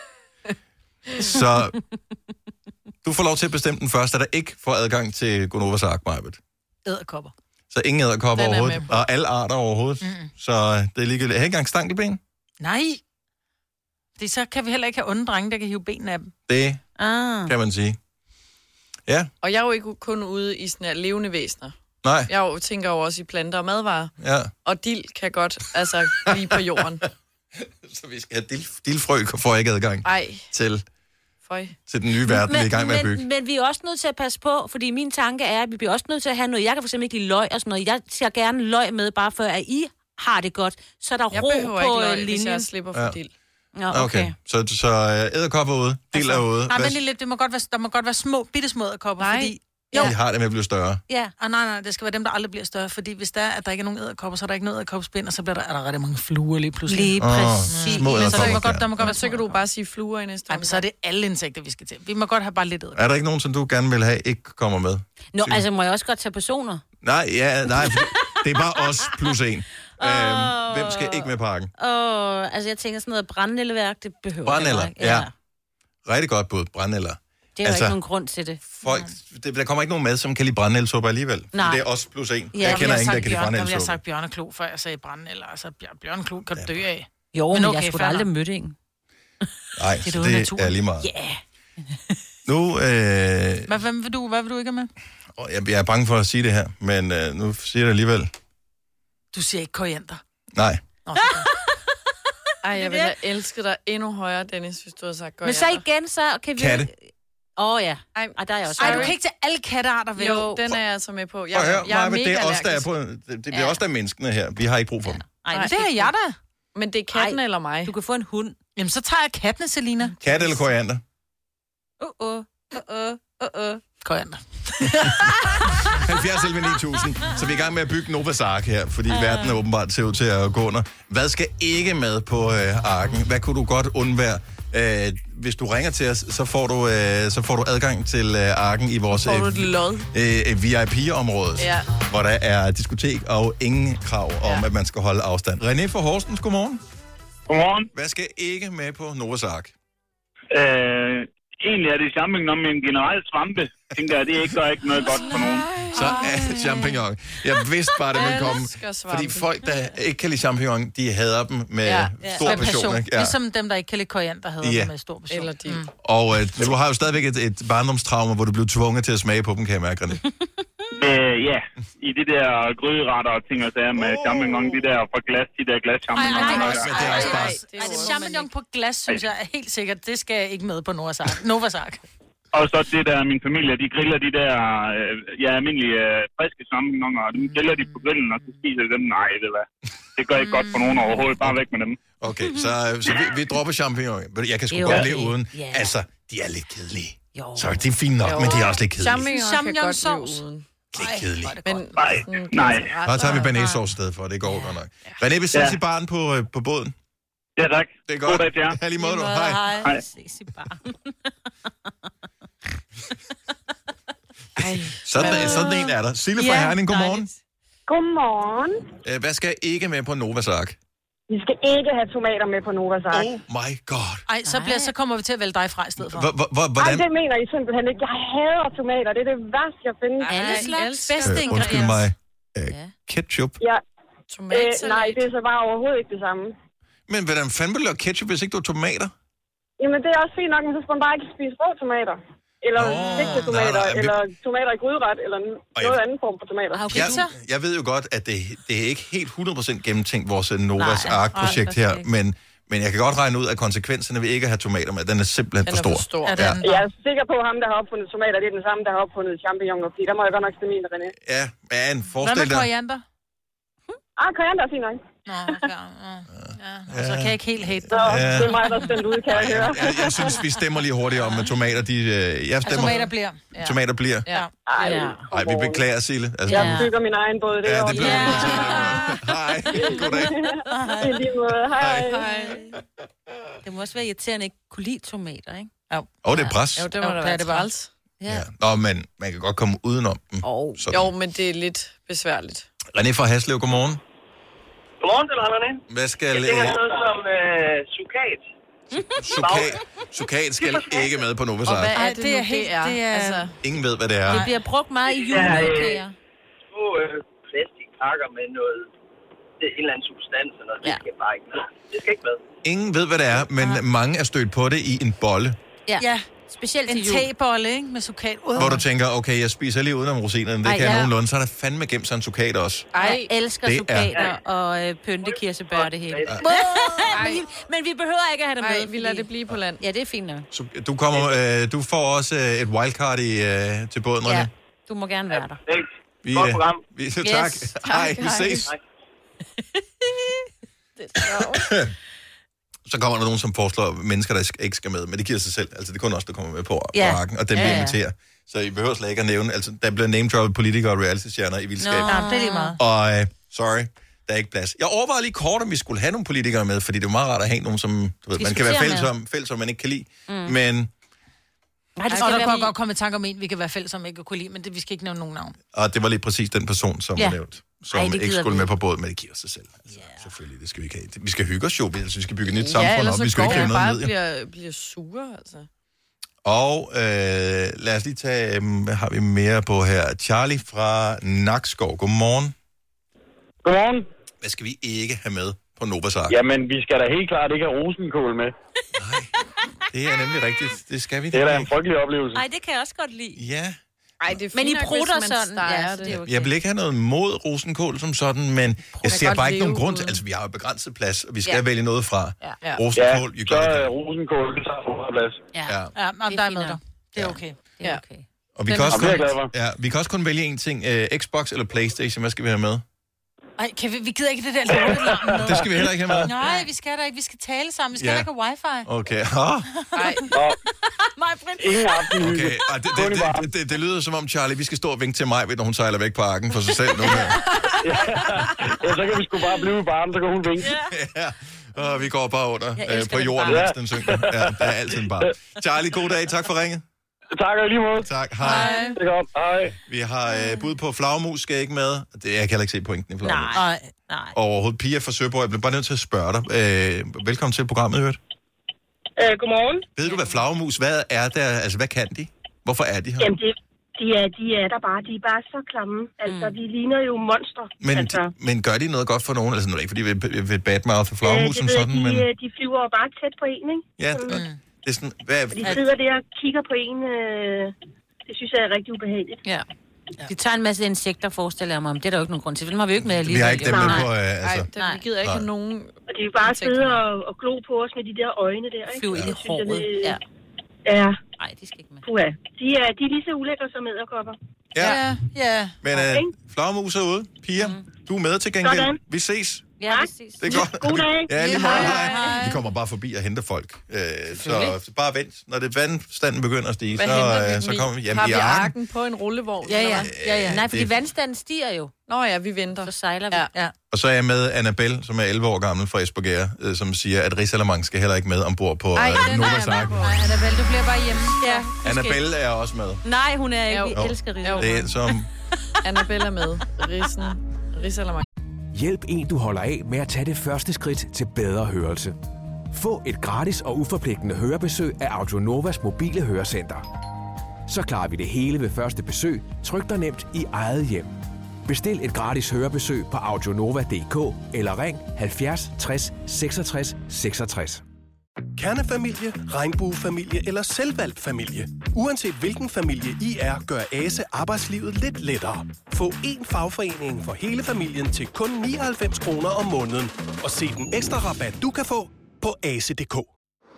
Så du får lov til at bestemme den første, der ikke får adgang til Noahs ark, Majbet.
Edderkopper.
Så ingen edderkopper overhovedet, og alle arter overhovedet. Mm. Så det er ligegyldigt. Har I ikke engang stankelben?
Nej. Det, så kan vi heller ikke have onde drenge, der kan hive benene af dem.
Det
ah.
kan man sige. Ja.
Og jeg er jo ikke kun ude i sådan her levende væsener.
Nej.
Jeg jo tænker jo også i planter og madvarer.
Ja.
Og dild kan godt altså blive på jorden.
Så vi skal have dild, dildfrø, får ikke adgang
Ej.
til...
Føj.
Til den nye verden,
men,
vi er i gang med at bygge.
Men, men vi er også nødt til at passe på, fordi min tanke er, at vi bliver også nødt til at have noget. Jeg kan for eksempel ikke lide løg og sådan noget. Jeg ser gerne løg med, bare for at I har det godt. Så er der
jeg
ro
på
ikke
løg,
linjen.
Hvis jeg slipper for
ja.
dild.
Ja, okay.
okay. Så, så æderkopper ude, dild er ude.
Nej, men lidt, det må godt være, der må godt være små, bittesmå æderkopper, fordi
Jo. De har det med at blive større.
Ja, og nej, nej, det skal være dem, der aldrig bliver større, fordi hvis der er, at der ikke er nogen edderkopper, så er der ikke noget edderkopspind, og så bliver der, er der rigtig mange fluer lige pludselig.
Lige præcis.
Oh, små
så der må godt, der må godt
men så kan du bare sige fluer i næste
år. Nej, så er det alle insekter, vi skal til. Vi må godt have bare lidt edderkopper.
Er der ikke nogen, som du gerne vil have, ikke kommer med?
Nå, altså må jeg også godt tage personer?
Nej, ja, nej, det er bare os plus en. Oh. Øhm, hvem skal ikke med pakken?
Åh, oh, altså jeg tænker sådan noget brændenældeværk, det behøver
Brændenælder, ja. ja. Rigtig godt bud, brændenælder.
Det er altså, jo ikke nogen grund til det.
Folk, det. Der kommer ikke nogen mad, som kan lide brændenældesuppe alligevel.
Nej.
Det er også plus en.
Ja,
jeg kender ingen, der kan lide
brændenældesuppe. Der vil jeg sagt
brændenældesuppe.
bjørneklo, før jeg sagde brændenælder. Altså, bjørneklo kan du dø af.
Jo, men, men okay, jeg skulle aldrig mødt en.
Nej, det, så det naturen. Er lige meget.
Ja. Yeah.
Nu, øh...
Hvad, hvem vil du, hvad vil du ikke have med?
Jeg, jeg er bange for at sige det her, men øh, nu siger jeg det alligevel.
Du siger ikke koriander.
Nej.
Nå,
ej, jeg ville have elsket dig endnu højere, Dennis, hvis du havde sagt koriander.
Men så igen, så kan vi...
Katte.
Åh oh, ja. Ej, der er jeg også.
Ej, du kan ikke tage alle kattearter vel?
Jo, den er jeg altså med på. Jeg,
Prøv at høre,
jeg er
Maja,
mega
det er os, der er
allergisk.
på, det, det bliver ja. os, der er menneskene her. Vi har ikke brug for dem.
Ej, det, det er jeg da.
Men det er katten Ej, eller mig.
Du kan få en hund.
Jamen, så tager jeg kattene, Selina.
Kat eller koriander?
Uh-uh, uh-uh, uh-uh.
Koriander.
halvfjerds elleve ni tusind. Så vi er i gang med at bygge Novas Ark her, fordi uh. verden er åbenbart ser ud til at gå under. Hvad skal ikke med på øh, arken? Hvad kunne du godt undvære? Øh, hvis du ringer til os, så får du, øh, så får du adgang til øh, arken i vores
får du et lod.
øh, V I P-område,
ja.
hvor der er diskotek og ingen krav om, ja. at man skal holde afstand. René fra Horsens, godmorgen.
Godmorgen.
Hvad skal ikke med på Novas Ark?
Øh, egentlig er det champignon med en generel svampe. Tænker jeg, det ikke gør ikke noget godt for nogen.
Så er champignon. Jeg vidste bare, det ville komme. Fordi folk, der ikke kan lide champignon, de hader dem med ja, ja. stor passion. passion ikke? Ja.
Ligesom dem, der ikke kan lide koriander, hader ja. dem med stor passion.
Eller de. Mm.
Og øh, du har jo stadigvæk et, et barndomstraume, hvor du blev tvunget til at smage på dem, kan jeg mærke det.
Øh, ja, i de der gryderetter og ting og sager med oh. champignon, de der fra glas, de der glas champignon.
Ej, ej, ej, ej, ej, ej, ej, champignon på glas, synes jeg er helt sikkert, det skal jeg ikke med på Novas Ark. Novas Ark.
Og så det der, min familie, de griller de der, øh, ja, almindelige øh, friske champignoner, og dem griller de på grillen, og så spiser dem. Nej, det hvad. Det gør ikke mm. godt for nogen overhovedet, bare væk med dem.
Okay, så, så vi, vi dropper champignon. Jeg kan sgu jo, godt leve uden. Yeah. Altså, de er lidt kedelige. Jo. Så det er fint nok, jo. men de er også lidt kedelige.
Champignon kan godt leve uden.
Lidt kedelige.
Men, nej, nej.
Så tager vi banæssauce i stedet for, det går godt nok. René, vi ses i baren på, på båden.
Ja, tak.
Det er godt. God dag til jer. Ja, lige måde, du. Hej.
Hej. Ses i baren.
Sådan, øh, sådan en er der. Sille fra ja, Herning, godmorgen.
Godmorgen.
Æh, hvad skal ikke med på Novas Ark?
Vi skal ikke have tomater med på Novas Ark.
Oh my god.
Ej, så, bliver, så kommer vi til at vælge dig fra i stedet for.
H- h- h- hvordan?
Ej, det mener I simpelthen ikke. Jeg hader tomater. Det er det værste, jeg finder.
Alle slags bedste
øh, Undskyld mig. Øh, ketchup?
Ja. Øh, nej, det er så bare overhovedet ikke det samme.
Men hvordan fanden vil du lave ketchup, hvis ikke du har tomater?
Jamen, det er også fint nok, men så skal man bare ikke spise rå tomater. Eller stegte tomater, nej, nej, eller vi... tomater i gryderet, eller noget jeg... anden form for tomater.
Okay, jeg, jeg ved jo godt, at det, det er ikke helt hundrede procent gennemtænkt, vores Novas Ark-projekt her, men, men jeg kan godt regne ud, at konsekvenserne ved ikke at have tomater med, den er simpelthen den er for stor. For stor.
Ja, ja. Jeg er sikker på, at ham, der har opfundet tomater, det er den samme, der har opfundet champignoner, fordi der må jeg godt nok stemme min, René.
Ja, men forestil dig...
Hvad med koriander?
Ah, koriander er fint nok.
Nå, okay. Ja. Ja. Og så kan jeg ikke helt hate dig.
Ja. Det er mig, der er stemt ud, kan jeg høre.
Jeg, jeg synes, vi stemmer lige hurtigt om, at tomater, de... Jeg stemmer,
ja, tomater bliver.
Ja. Tomater bliver.
Ja.
Ej,
ja.
Ej, vi beklager, Sille.
Altså, jeg bygger min egen båd. Det
ja,
er
det bliver
ja.
Hej, goddag.
I lige måde. Hej.
Hej. Det må også være irriterende, ikke kunne lide tomater, ikke?
Åh, oh, det er pres.
Jo, det må da være træls.
Ja. Ja. Nå, men man kan godt komme udenom dem.
Oh. Jo, men det er lidt besværligt.
René fra Haslev, godmorgen.
Godmorgen til René.
Hvad skal...
Jeg tænker noget som øh, sukat.
Sukat. Sukat skal ikke med på Novas Ark.
Og hvad er det, det er helt, det er... Altså...
Ingen ved, hvad det er.
Det bliver brugt meget i julekager.
Små øh, plastikpakker med noget... Det er en eller anden substans eller noget. Det skal bare ikke med. Det skal ikke med.
Ingen ved, hvad det er, men ja. mange er stødt på det i en bolle.
Ja. ja. Specielt en tebolle, ikke? Med sukat. Uh.
Hvor du tænker, okay, jeg spiser lige udenom rosinerne, det Ej, kan jeg ja. nogenlunde, så er der fandme gemt sig en sukat også.
Ej, jeg elsker det sukater er... og øh, pyntekirsebær det hele. Ja. men, men vi behøver ikke at have det med.
Nej, vi lader det blive på land.
Ja, det er fint nok.
Så du, kommer, øh, du får også øh, et wildcard i, øh, til båden, René.
Ja, du må gerne være der.
Vi, Godt program. Vi, så, tak. Yes. Hej, vi ses.
Det er sjovt.
Så kommer der nogen, som foreslår mennesker, der ikke skal med, men det giver sig selv. Altså, det er kun os, der kommer med på,
Ja.
på arken, og dem
Ja,
vi
ja.
inviterer. Så I behøver slet ikke at nævne. Altså, der bliver name-droppet politikere og reality-stjerner i vildskab.
Nå, det er lige meget.
Og uh, sorry, der er ikke plads. Jeg overvejede lige kort, om vi skulle have nogle politikere med, fordi det er meget rart at have nogen, som du ved, man kan være fælles om, fælles om, man ikke kan lide. Mm. Men...
Nej, det skal og der kan godt komme i tanke om en, vi kan være fælles om, ikke kunne lide, men det, vi skal ikke nævne nogen navn.
Og det var lige præcis den person, som
Ja.
var nævnt, som
Ej,
Ej, ikke skulle
vi.
med på båden, men det giver sig selv. Altså, yeah. Selvfølgelig, det skal vi ikke have. Vi skal hygge os jo, altså, vi skal bygge et nyt
Ja,
samfund
ellers
op,
så
vi skal
går
ikke
jeg
rive
bare
noget ned. Ja.
bliver, bliver sure, altså.
Og øh, lad os lige tage, um, hvad har vi mere på her? Charlie fra Nakskov. Godmorgen.
Godmorgen.
Hvad skal vi ikke have med på Novas Ark?
Jamen, vi skal da helt klart ikke have rosenkål med.
Det er nemlig rigtigt. Det skal vi.
Det er da en frygtelig oplevelse.
Nej, det kan jeg også godt lide.
Ja.
Ej, det er
Men I
fint nok,
bruger
hvis man
sådan,
steger
ja, så det er okay.
Jeg vil ikke have noget mod rosenkål som sådan, men jeg ser
godt
bare ikke nogen
leve
grund til,
uden.
altså vi har jo begrænset plads, og vi skal
Ja.
vælge noget fra.
Ja.
Ja.
Rosenkål, you
så
got
er
it.
rosenkål, det tager for meget plads.
Ja,
Ja.
Ja, men der er med dig. Det er okay.
det er okay.
Og vi
Den
kan, også
er jeg
kun,
glad for.
ja, vi kan også kun vælge en ting. Uh, Xbox eller Playstation, hvad skal vi have med?
Ej, kan vi, vi gider ikke det der lortelarm med.
Det skal vi heller ikke have med.
Nej, vi skal da ikke. Vi skal tale sammen. Vi skal
Ja.
ja. ikke have wifi.
Okay. Oh,
Nej.
Mig, Brind.
Ingen aften.
okay. Og det, det, det, det, det, det lyder som om, Charlie, vi skal stå og vinke til mig, når hun sejler væk på arken for sig selv nu her.
Ja, så kan vi sgu bare blive i barnen, så kan hun vinke.
Ja. Og vi går bare under
Jeg
øh,
elsker
på
den
jorden,
bar.
mens den synker. Ja, der er altid en bar. Charlie, god dag. Tak for ringet.
Tak og i lige måde.
Tak. Hej.
Det er godt. Hej.
Vi har øh, bud på flagmus, skal ikke med. Det, jeg kan heller ikke se pointen i flagmus.
Nej.
Nej.
Overhovedet. Pia fra Søborg, jeg bliver bare nødt til at spørge dig. Øh, velkommen til programmet, hørt.
Øh, godmorgen.
Ved du, hvad flagmus, hvad er der? Altså, hvad kan de? Hvorfor er de her?
Jamen, det, de, er, de er der bare. De er bare så klamme. Altså,
Mm.
de ligner jo monster.
Men,
altså,
men gør de noget godt for nogen? Altså, nu er det ikke, fordi vi vil, vil badmouth for flagmus som
det ved
sådan,
jeg, de,
men...
øh, de flyver jo bare tæt på en, ikke?
Ja,
Sådan,
det er sådan... Hvad,
og de sidder der og kigger på en. Øh, det synes jeg er rigtig ubehageligt.
Ja. De tager en masse insekter, forestiller jeg mig om. Det er der jo ikke nogen grund til. Dem har vi jo ikke med alligevel.
vi har ikke dem med
Nej.
på... Øh, altså,
Nej, det, vi gider ikke have nogen...
Og de vil bare sidde og, og glo på os med de der øjne der, ikke?
Flyve ind i
Det synes jeg,
håret.
det-
Ja.
Ja,
Nej, de skal ikke med.
puha. De er, de er lige så ulækre som edderkopper.
ja.
Ja, ja.
Men øh, flagmus er ude. Pia, du er med til gengæld.
Sådan.
Vi ses.
Ja, præcis.
Det er godt.
God dag.
Ja, lige meget.
Hej.
Hej. Vi kommer bare forbi og henter folk. Øh, så bare vent. Når det vandstanden begynder at stige,
Hvad
så,
henter vi
øh, så
dem i?
kommer vi hjem
Har
i
vi
arken.
arken på en rullevogn?
Ja, ja.
eller hvad?
ja, ja. Nej, fordi
det-
vandstanden stiger jo.
Nå ja, vi venter.
Så sejler vi.
Ja.
Ja.
Og så er jeg med Annabelle, som er elleve år gammel fra Esbjerg, øh, som siger, at Rigsalermang skal heller ikke med ombord på
Ej,
øh,
den er
Novas
jeg
Ark.
med på.
Nej, Annabelle, du bliver bare hjemme.
Ja.
Annabelle er også med.
Nej, hun er ikke.
Jo.
Vi elsker Rita.
Jo.
Det er som...
Annabelle er med. Rissen. Risalamang.
Hjælp en, du holder af med at tage det første skridt til bedre hørelse. Få et gratis og uforpligtende hørebesøg af Audionovas mobile hørecenter. Så klarer vi det hele ved første besøg, tryk dig nemt i eget hjem. Bestil et gratis hørebesøg på audionova punktum d k eller ring halvfjerds tres seksogtres seksogtres.
Kernefamilie, regnbuefamilie eller selvvalgt familie. Uanset hvilken familie I er, gør ASE arbejdslivet lidt lettere. Få én fagforening for hele familien til kun nioghalvfems kroner om måneden. Og se den ekstra rabat, du kan få på ase punktum d k.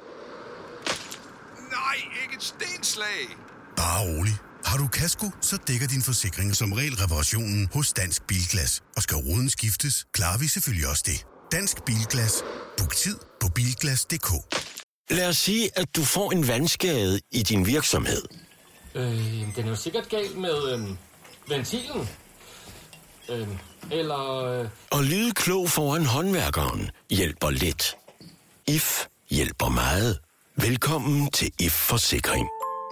Nej, ikke et stenslag. Bare rolig. Har du kasko, så dækker din forsikring som regel reparationen hos Dansk Bilglas. Og skal ruden skiftes, klarer vi selvfølgelig også det. Dansk Bilglas. Book tid på bilglas punktum d k.
Lad os sige, at du får en vandskade i din virksomhed.
Øh, den er jo sikkert galt med øh, ventilen. Øh, eller... Øh...
Og lyde klog foran håndværkeren hjælper lidt. I F hjælper meget. Velkommen til I F Forsikring.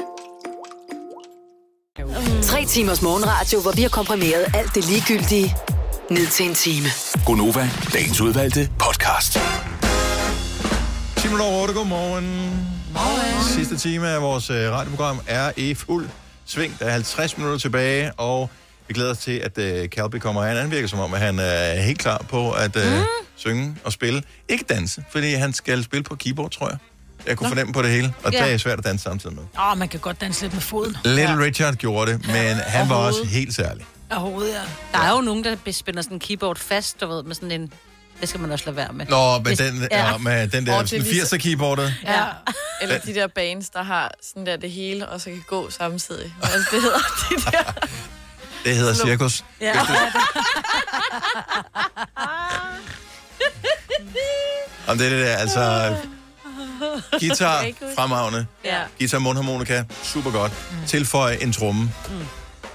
Tre timers morgenradio, hvor vi har komprimeret alt det ligegyldige ned til en time.
Gonova, dagens udvalgte podcast.
ti minutter over otte, godmorgen. Morgen. Sidste time af vores uh, radioprogram er i fuld sving. Der er halvtreds minutter tilbage, og vi glæder os til, at uh, Calby kommer her. Han virker som om, at han er helt klar på at uh, mm. synge og spille. Ikke danse, fordi han skal spille på keyboard, tror jeg. Jeg kunne Nå. fornemme på det hele, og
Ja.
det er svært at danse samtidig med.
Åh, oh, man kan godt danse lidt med foden.
Little ja. Richard gjorde det, men han var også helt særlig.
Af hovedet, ja.
Der er jo nogen, der spænder sådan en keyboard fast, du ved, med sådan en... Det skal man også lade være med.
Nå, med
Hvis-
den,
ja.
ja, med den der
Åh, det er lige så-
firser-keyboardet.
Ja. Eller de der bands, der har sådan der det hele, og så kan gå samtidig. Hvad er det, det hedder? De der.
Det hedder cirkus.
Ja.
Om det er det der, altså... Guitar, fremragende.
Ja.
Guitar, mundharmonika, super godt. Mm. Tilføj en tromme.
Mm.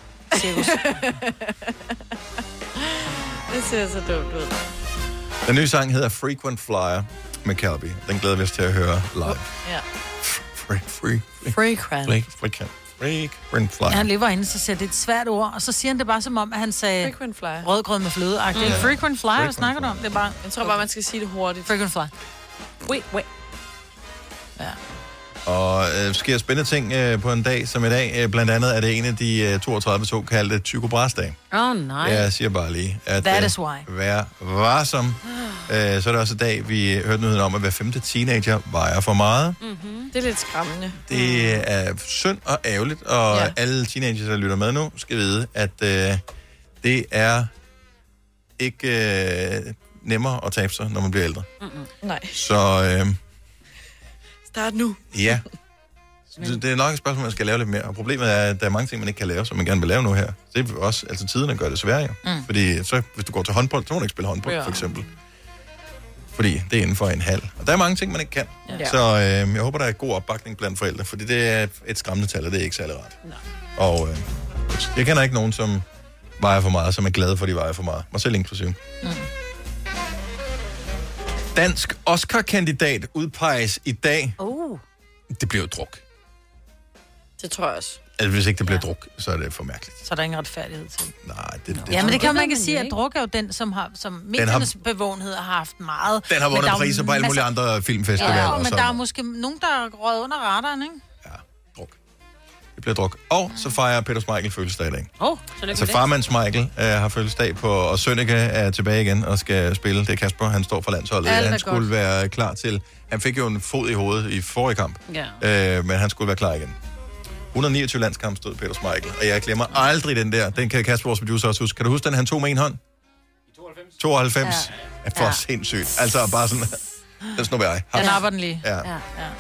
Det ser så dumt ud.
Den nye sang hedder Frequent Flyer med Calby. Den glæder vi os til at høre live.
Ja.
Free, free,
Frequent.
Frequent. Frequent Flyer.
Ja, han lever inde, så siger det et svært ord, og så siger han det bare som om, at han sagde
Frequent flyer.
Rødgrød med fløde. Mm.
Mm.
Frequent flyer, hvad snakker du om? Det er bare...
Jeg tror bare, man skal sige det hurtigt.
Frequent flyer.
Wait, wait.
Ja.
Og øh, sker spændende ting øh, på en dag som i dag. Øh, blandt andet er det en af de øh, toogtredive såkaldte Tycho Brahes-dage.
Åh, oh, nej.
Jeg siger bare lige, at
That is why.
øh, vær varsom. øh, så er det også i dag, vi hørte nyheden om, at hver femte teenager vejer for meget.
Mm-hmm. Det er lidt skræmmende.
Det er synd og ærgerligt, og
Ja.
ja. alle teenagers, der lytter med nu, skal vide, at øh, det er ikke øh, nemmere at tabe sig, når man bliver ældre.
Mm-mm. Nej.
Så øh,
Start nu.
ja, det, det er nok et spørgsmål, man skal lave lidt mere. Og problemet er, at der er mange ting, man ikke kan lave, som man gerne vil lave nu her. Det er også, altså tiden gør det sværere.
Mm.
Fordi så, hvis du går til håndbold, så må du ikke spille håndbold,
Ja.
for eksempel. Fordi det er inden for en halv. Og der er mange ting, man ikke kan.
Ja.
Så øh, jeg håber, der er god opbakning blandt forældre, fordi det er et skræmmende tal, og det er ikke særlig rart.
Nej.
Og øh, jeg kender ikke nogen, som vejer for meget, som er glade for, at de vejer for meget. Mig selv inklusiv.
Mm.
Dansk Oscar-kandidat udpeges i dag.
Uh.
Det bliver jo druk.
Det tror jeg også.
Altså, hvis ikke det bliver ja. druk, så er det for mærkeligt.
Så er der ingen retfærdighed til.
Nej, det, det
Ja, men det kan man
ikke
ikke sige, at druk er jo den, som har, som mediernes har, bevågenhed har haft meget.
Den har
Men
vundet
der er jo
priser på alle mulige
masser-
andre filmfestivaler.
Ja,
og
men
sådan.
der er måske nogen, der er røget under radaren, ikke?
Det bliver druk. Og så fejrer Peter Smeichel fødselsdag i dag.
Åh, oh, så
Altså farmand Smeichel øh, har fødselsdag på, og Sønneke er tilbage igen og skal spille. Det er Kasper, han står for landsholdet.
Alt er
Han skulle
godt.
være klar til... Han fik jo en fod i hovedet i forrige kamp,
Ja.
øh, men han skulle være klar igen. et hundrede og niogtyve landskamp stod Peter Smeichel, og jeg glemmer aldrig den der. Den kan Kasper, vores producer, også huske. Kan du huske den, han tog med en hånd? tooghalvfems. tooghalvfems. Ja. For
Ja.
sindssygt. Altså bare sådan... Den snupper jeg.
Jeg napper den lige.
Ja.
ja.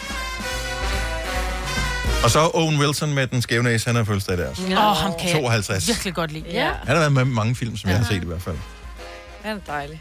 Og så Owen Wilson med den skæve næse, han har fødselsdag der.
Åh, oh, ham kan
tooghalvtreds.
jeg virkelig godt lide.
Ja.
Han har været med i mange film, som ja. jeg har set i hvert fald.
Det er dejligt.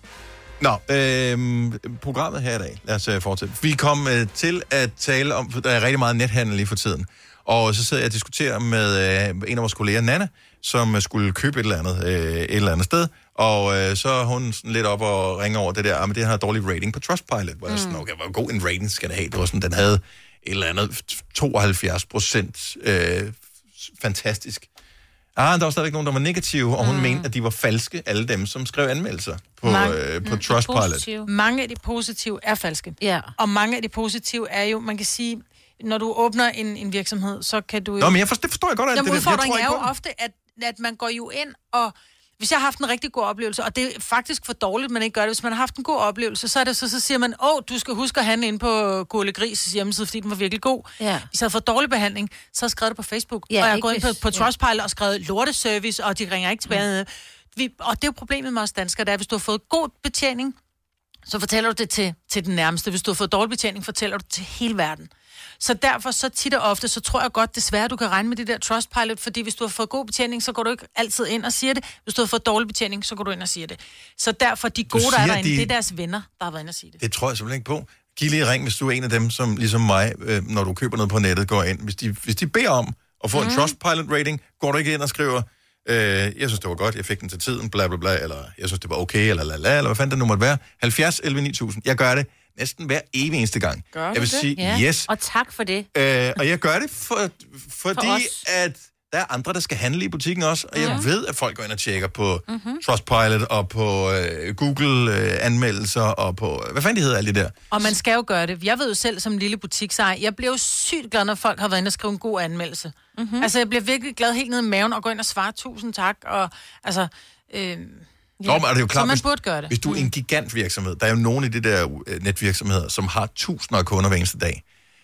Nå, øh, programmet her i dag. Lad os uh, fortsætte. Vi kom uh, til at tale om, for der er rigtig meget nethandel lige for tiden. Og så sidder jeg og diskuterer med uh, en af vores kolleger, Nana, som uh, skulle købe et eller andet, uh, et eller andet sted. Og uh, så er hun sådan lidt op og ringer over det der, men det har dårlig rating på Trustpilot. Hvor mm. jeg sådan, okay, hvor god en rating skal det have? Det var sådan, den havde et eller andet tooghalvfjerds procent øh, fantastisk. Ah, der var stadigvæk nogen, der var negative, og hun mm. mente, at de var falske, alle dem, som skrev anmeldelser på,
Mange-
øh, på Trustpilot.
Mange af de positive er falske.
Ja.
Og mange af de positive er jo, man kan sige, når du åbner en, en virksomhed, så kan du jo...
Nå, men jeg forstår, det forstår jeg godt, alt
Jamen,
det der. Jeg
udfordringen
tror
er
ikke
jo
på
ofte, at, at man går jo ind og... Hvis jeg har haft en rigtig god oplevelse, og det er faktisk for dårligt, man ikke gør det. Hvis man har haft en god oplevelse, så er det så, så siger man, åh, du skal huske at handle ind på Gurle Gris' hjemmeside, fordi den var virkelig god.
Ja.
Hvis jeg havde fået dårlig behandling, så har jeg skrevet det på Facebook.
Ja,
og jeg har
ikke
gået ind på,
hvis-
på
ja.
Trustpilot og skrevet lorteservice, og de ringer ikke tilbage. Mm. Vi, og det er jo problemet med os danskere, det er, hvis du har fået god betjening, så fortæller du det til, til den nærmeste. Hvis du har fået dårlig betjening, fortæller du det til hele verden. Så derfor, så tit og ofte, så tror jeg godt desværre, du kan regne med det der Trustpilot, fordi hvis du har fået god betjening, så går du ikke altid ind og siger det. Hvis du har fået dårlig betjening, så går du ind og siger det. Så derfor, de gode, der er
siger,
derinde,
de-
det er deres venner, der har været inde og sige det.
Det tror jeg simpelthen ikke på. Giv lige ring, hvis du er en af dem, som ligesom mig, øh, når du køber noget på nettet, går ind. Hvis de, hvis de beder om at få mm. en Trustpilot-rating, går du ikke ind og skriver, øh, jeg synes, det var godt, jeg fik den til tiden, bla bla bla, eller jeg synes, det var okay, eller la la, eller hvad fanden det nu måtte være. halvfjerds elleve ni tusind. Jeg gør det næsten hver evig eneste gang.
Gør
jeg
du
vil
det?
sige,
Ja.
yes.
Og tak for det.
Øh, og jeg gør det, for, fordi
For os.
at der er andre, der skal handle i butikken også, og jeg
Ja.
ved, at folk går ind og tjekker på
Mhm.
Trustpilot og på øh, Google-anmeldelser og på, hvad fanden de hedder, alle de der.
Og man skal jo gøre det. Jeg ved jo selv som lille butiksejer, jeg bliver jo sygt glad, når folk har været inde og skrive en god anmeldelse. Mm-hmm. Altså, jeg bliver virkelig glad helt ned i maven og går ind og svarer tusind tak. Og altså, øh,
Nå, men er det jo klart,
så man
hvis,
burde gøre det.
hvis du er en gigantvirksomhed, der er jo nogle af de der øh, netvirksomheder, som har tusinder af kunder hver eneste dag,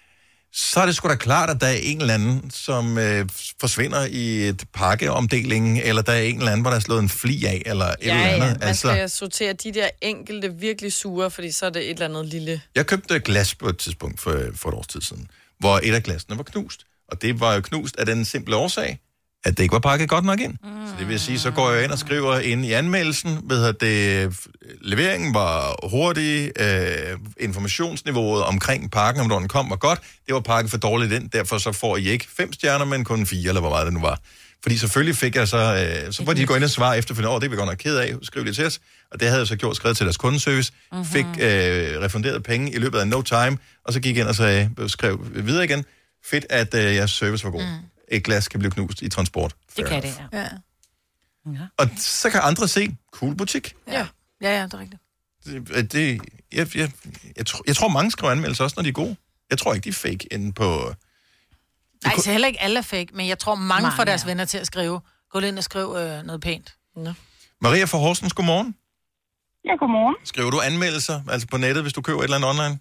så er det sgu da klart, at der er en eller anden, som øh, forsvinder i et pakkeomdeling, eller der er en eller anden, hvor der er slået en fli af, eller et
Ja,
eller andet.
ja, man skal sortere de der enkelte virkelig sure, fordi så er det et eller andet lille...
Jeg købte glas på et tidspunkt for, for et års tid siden, hvor et af glasene var knust. Og det var jo knust af den simple årsag, at det ikke var pakket godt nok ind. Mm. Så det vil sige, så går jeg ind og skriver ind i anmeldelsen, ved at det, leveringen var hurtig, øh, informationsniveauet omkring pakken, om den kom, var godt. Det var pakket for dårligt ind, derfor så får I ikke fem stjerner, men kun fire, eller hvor meget det nu var. Fordi selvfølgelig fik jeg så, øh, så var de gå ind og svare efterfølgende, åh, det er vi godt nok ked af, skriv det til os. Og det havde jeg så gjort, skrevet til deres kundeservice, mm-hmm. fik øh, refunderet penge i løbet af no time, og så gik jeg ind og sagde, skrev videre igen, fedt, at øh, jeres service var god. Mm. Et glas kan blive knust i transport.
Fair det kan enough. det, ja. ja.
Og så kan andre se, cool butik.
Ja, ja, ja det er rigtigt.
Det, det, jeg, jeg, jeg, tror, jeg tror, mange skriver anmeldelser også, når de er gode. Jeg tror ikke, de er fake inde på...
Nej, så heller ikke alle er fake, men jeg tror, mange,
mange
får deres
ja.
venner til at skrive. Gå ind og skriv øh, noget pænt. Ja.
Maria fra Horsens, godmorgen.
Ja, godmorgen.
Skriver du anmeldelser, altså på nettet, hvis du køber et eller andet online?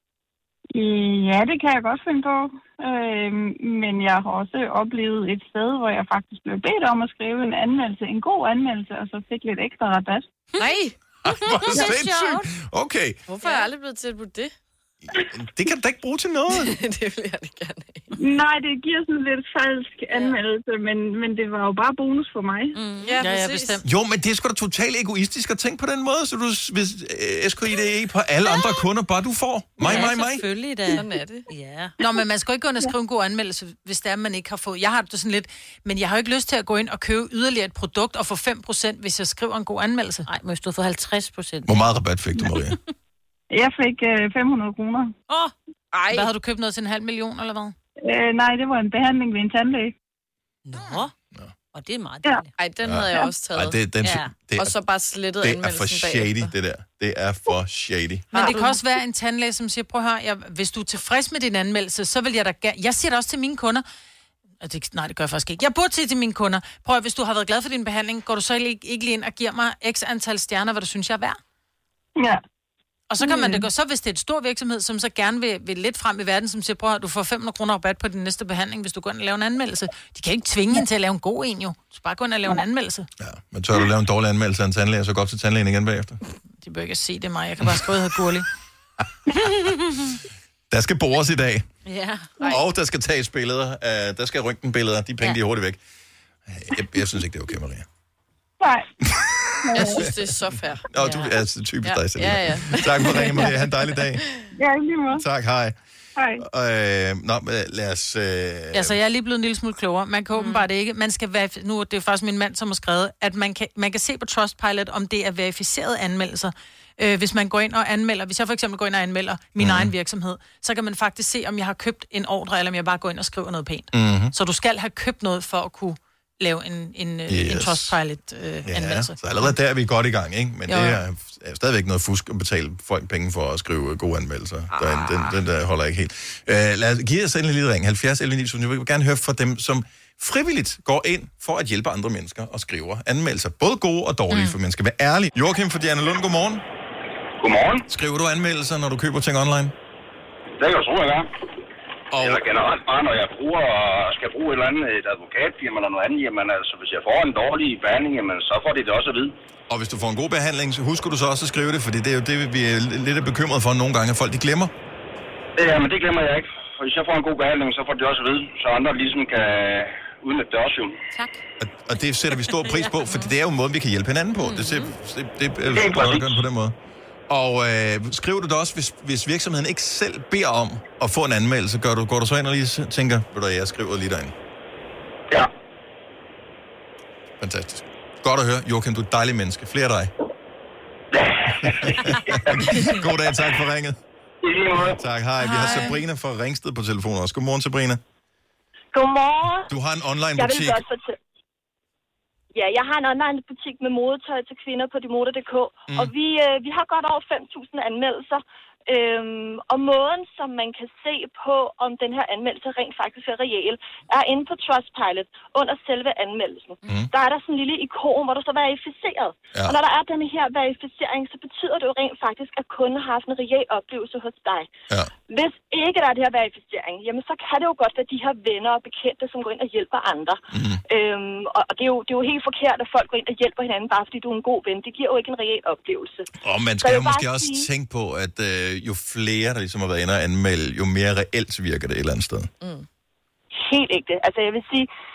Ja, det kan jeg godt finde på. Øh, men jeg har også oplevet et sted, hvor jeg faktisk blev bedt om at skrive en anmeldelse, en god anmeldelse, og så fik lidt ekstra rabat.
Nej!
Hvor sindssygt. Okay.
Hvorfor er jeg aldrig blevet tilbudt det?
Det kan du da ikke bruge til noget.
Det vil jeg da gerne have.
Nej, det giver sådan lidt falsk anmeldelse, men, men det var jo bare bonus for mig.
Mm. Ja, ja, ja, bestemt.
Jo, men det er sgu da totalt egoistisk at tænke på den måde, så du hvis, øh, S K I D E på alle andre kunder, bare du får. Mig,
ja,
mig, mig.
selvfølgelig da.
Sådan er det.
Ja.
Nå, men man skal ikke gå ind og skrive en god anmeldelse, hvis det er, man ikke har fået. Jeg har det sådan lidt, men jeg har jo ikke lyst til at gå ind og købe yderligere et produkt og få fem procent, hvis jeg skriver en god anmeldelse.
Nej, må jeg stå for halvtreds procent.
Hvor meget rabat fik du, Maria?
Jeg fik øh, fem hundrede kroner.
Åh, oh, ej. Hvad havde du købt noget til en halv million, eller hvad?
Øh, nej, det var en behandling ved en tandlæge.
Nå, ja. Og det er meget
ja.
Ej, den havde jeg også taget.
Ej, det, den,
ja.
det er,
og så bare slettet
det
anmeldelsen
bagefter. Det er for shady,
bagefter.
det der. Det er for shady.
Men det kan også være en tandlæge, som siger, prøv at høre, jeg, hvis du er tilfreds med din anmeldelse, så vil jeg da gerne... Jeg siger det også til mine kunder. Det, nej, det gør jeg faktisk ikke. Jeg burde sige til mine kunder, prøv at hvis du har været glad for din behandling, går du så ikke, ikke lige ind og giver mig x antal stjerner, hvad du synes, jeg er værd?
Ja.
Og så kan man det gå, så hvis det er et stor virksomhed, som så gerne vil, vil lidt frem i verden, som siger, prøv at du får fem hundrede kroner rabat på din næste behandling, hvis du går ind og laver en anmeldelse. De kan ikke tvinge hende til at lave en god en, jo. Så bare gå ind og lave en anmeldelse.
Ja, men tør du lave en dårlig anmeldelse af en tandlæge, og så gå op til tandlægen igen bagefter?
De bør ikke se det mig. Jeg kan bare skrive, at jeg hedder Gurli.
Der skal bores i dag.
Ja.
Og der skal tages billeder. Uh, der skal røntgenbilleder. De penge, ja. de er hurtigt væk. Jeg, jeg synes ikke, det er okay, Maria.
Nej.
Jeg synes, det er så fair.
Nå, du er altså typisk
ja.
dig, Selina.
Ja, ja.
Tak for ringen, Maria. Ha' en dejlig dag.
Ja, lige måde.
Tak, hej.
Hej.
Øh, nå, lad os... Øh...
Ja, så jeg er lige blevet en lille smule klogere. Man kan mm. åbenbart ikke... Man skal verif- nu er det faktisk min mand, som har skrevet, at man kan, man kan se på Trustpilot, om det er verificerede anmeldelser. Øh, hvis man går ind og anmelder... Hvis jeg for eksempel går ind og anmelder min mm. egen virksomhed, så kan man faktisk se, om jeg har købt en ordre, eller om jeg bare går ind og skriver noget pænt.
Mm-hmm.
Så du skal have købt noget for at kunne lave en, en, yes. en Trustpilot-anmeldelse.
Øh, ja, så allerede der er vi godt i gang, ikke? Men
jo.
det er, er stadigvæk noget fusk at betale folk penge for at skrive gode anmeldelser. Ah. Den, den, den der holder ikke helt. Uh, lad os give os en lille ring. halvfjerds elleve ni tusind. Jeg vil gerne høre fra dem, som frivilligt går ind for at hjælpe andre mennesker og skriver anmeldelser. Både gode og dårlige, mm. for man skal være ærlig. Joachim fra Diana Lund, godmorgen.
Godmorgen.
Skriver du anmeldelser, når du køber ting online?
Det kan jeg tro, jeg gør. Og... Eller generelt bare, når jeg bruger, skal bruge et eller andet, et advokatfirma eller noget andet, jamen altså, hvis jeg får en dårlig behandling, jamen, så får de det også at vide.
Og hvis du får en god behandling, så husker du så også at skrive det, fordi det er jo det, vi er lidt bekymret for nogle gange, at folk de glemmer.
Ja, men det glemmer jeg ikke. For hvis jeg får en god behandling, så får de også at vide, så andre ligesom kan udnytte det også jo.
Tak.
Og, og det sætter vi stor pris på, for det er jo en måde, vi kan hjælpe hinanden på. Det, det, det, det er jo godt at gøre på den måde. Og øh, skriver du det også, hvis, hvis virksomheden ikke selv beder om at få en anmeldelse, gør du, går du så ind og lige tænker, ved du, jeg skriver lige derinde?
Ja.
Fantastisk. Godt at høre. Joachim, du er et dejligt menneske. Flere af dig. God dag, tak for ringet. Tak, hej. Vi har Sabrina fra Ringsted på telefonen også. Godmorgen, Sabrina.
Godmorgen.
Du har en online-butik.
Jeg vil godt fortælle. Ja, jeg har en online-butik med modetøj til kvinder på demoda punktum d k, mm. og vi, øh, vi har godt over fem tusind anmeldelser. Øhm, og måden, som man kan se på, om den her anmeldelse rent faktisk er reel, er inde på Trustpilot under selve anmeldelsen. Mm. Der er der sådan en lille ikon, hvor der står verificeret. Ja. Og når der er den her verificering, så betyder det jo rent faktisk, at kunden har haft en reel oplevelse hos dig. Ja. Hvis ikke der er det her verificering, jamen så kan det jo godt være de her venner og bekendte, som går ind og hjælper andre. Mm. Øhm, og det er, jo, det er jo helt forkert, at folk går ind og hjælper hinanden, bare fordi du er en god ven. Det giver jo ikke en reel oplevelse.
Og man skal jo måske også sige... tænke på, at øh, jo flere, der ligesom har været inde og anmelde, jo mere reelt virker det et eller andet sted.
Mm. Helt ægte. Altså jeg vil sige,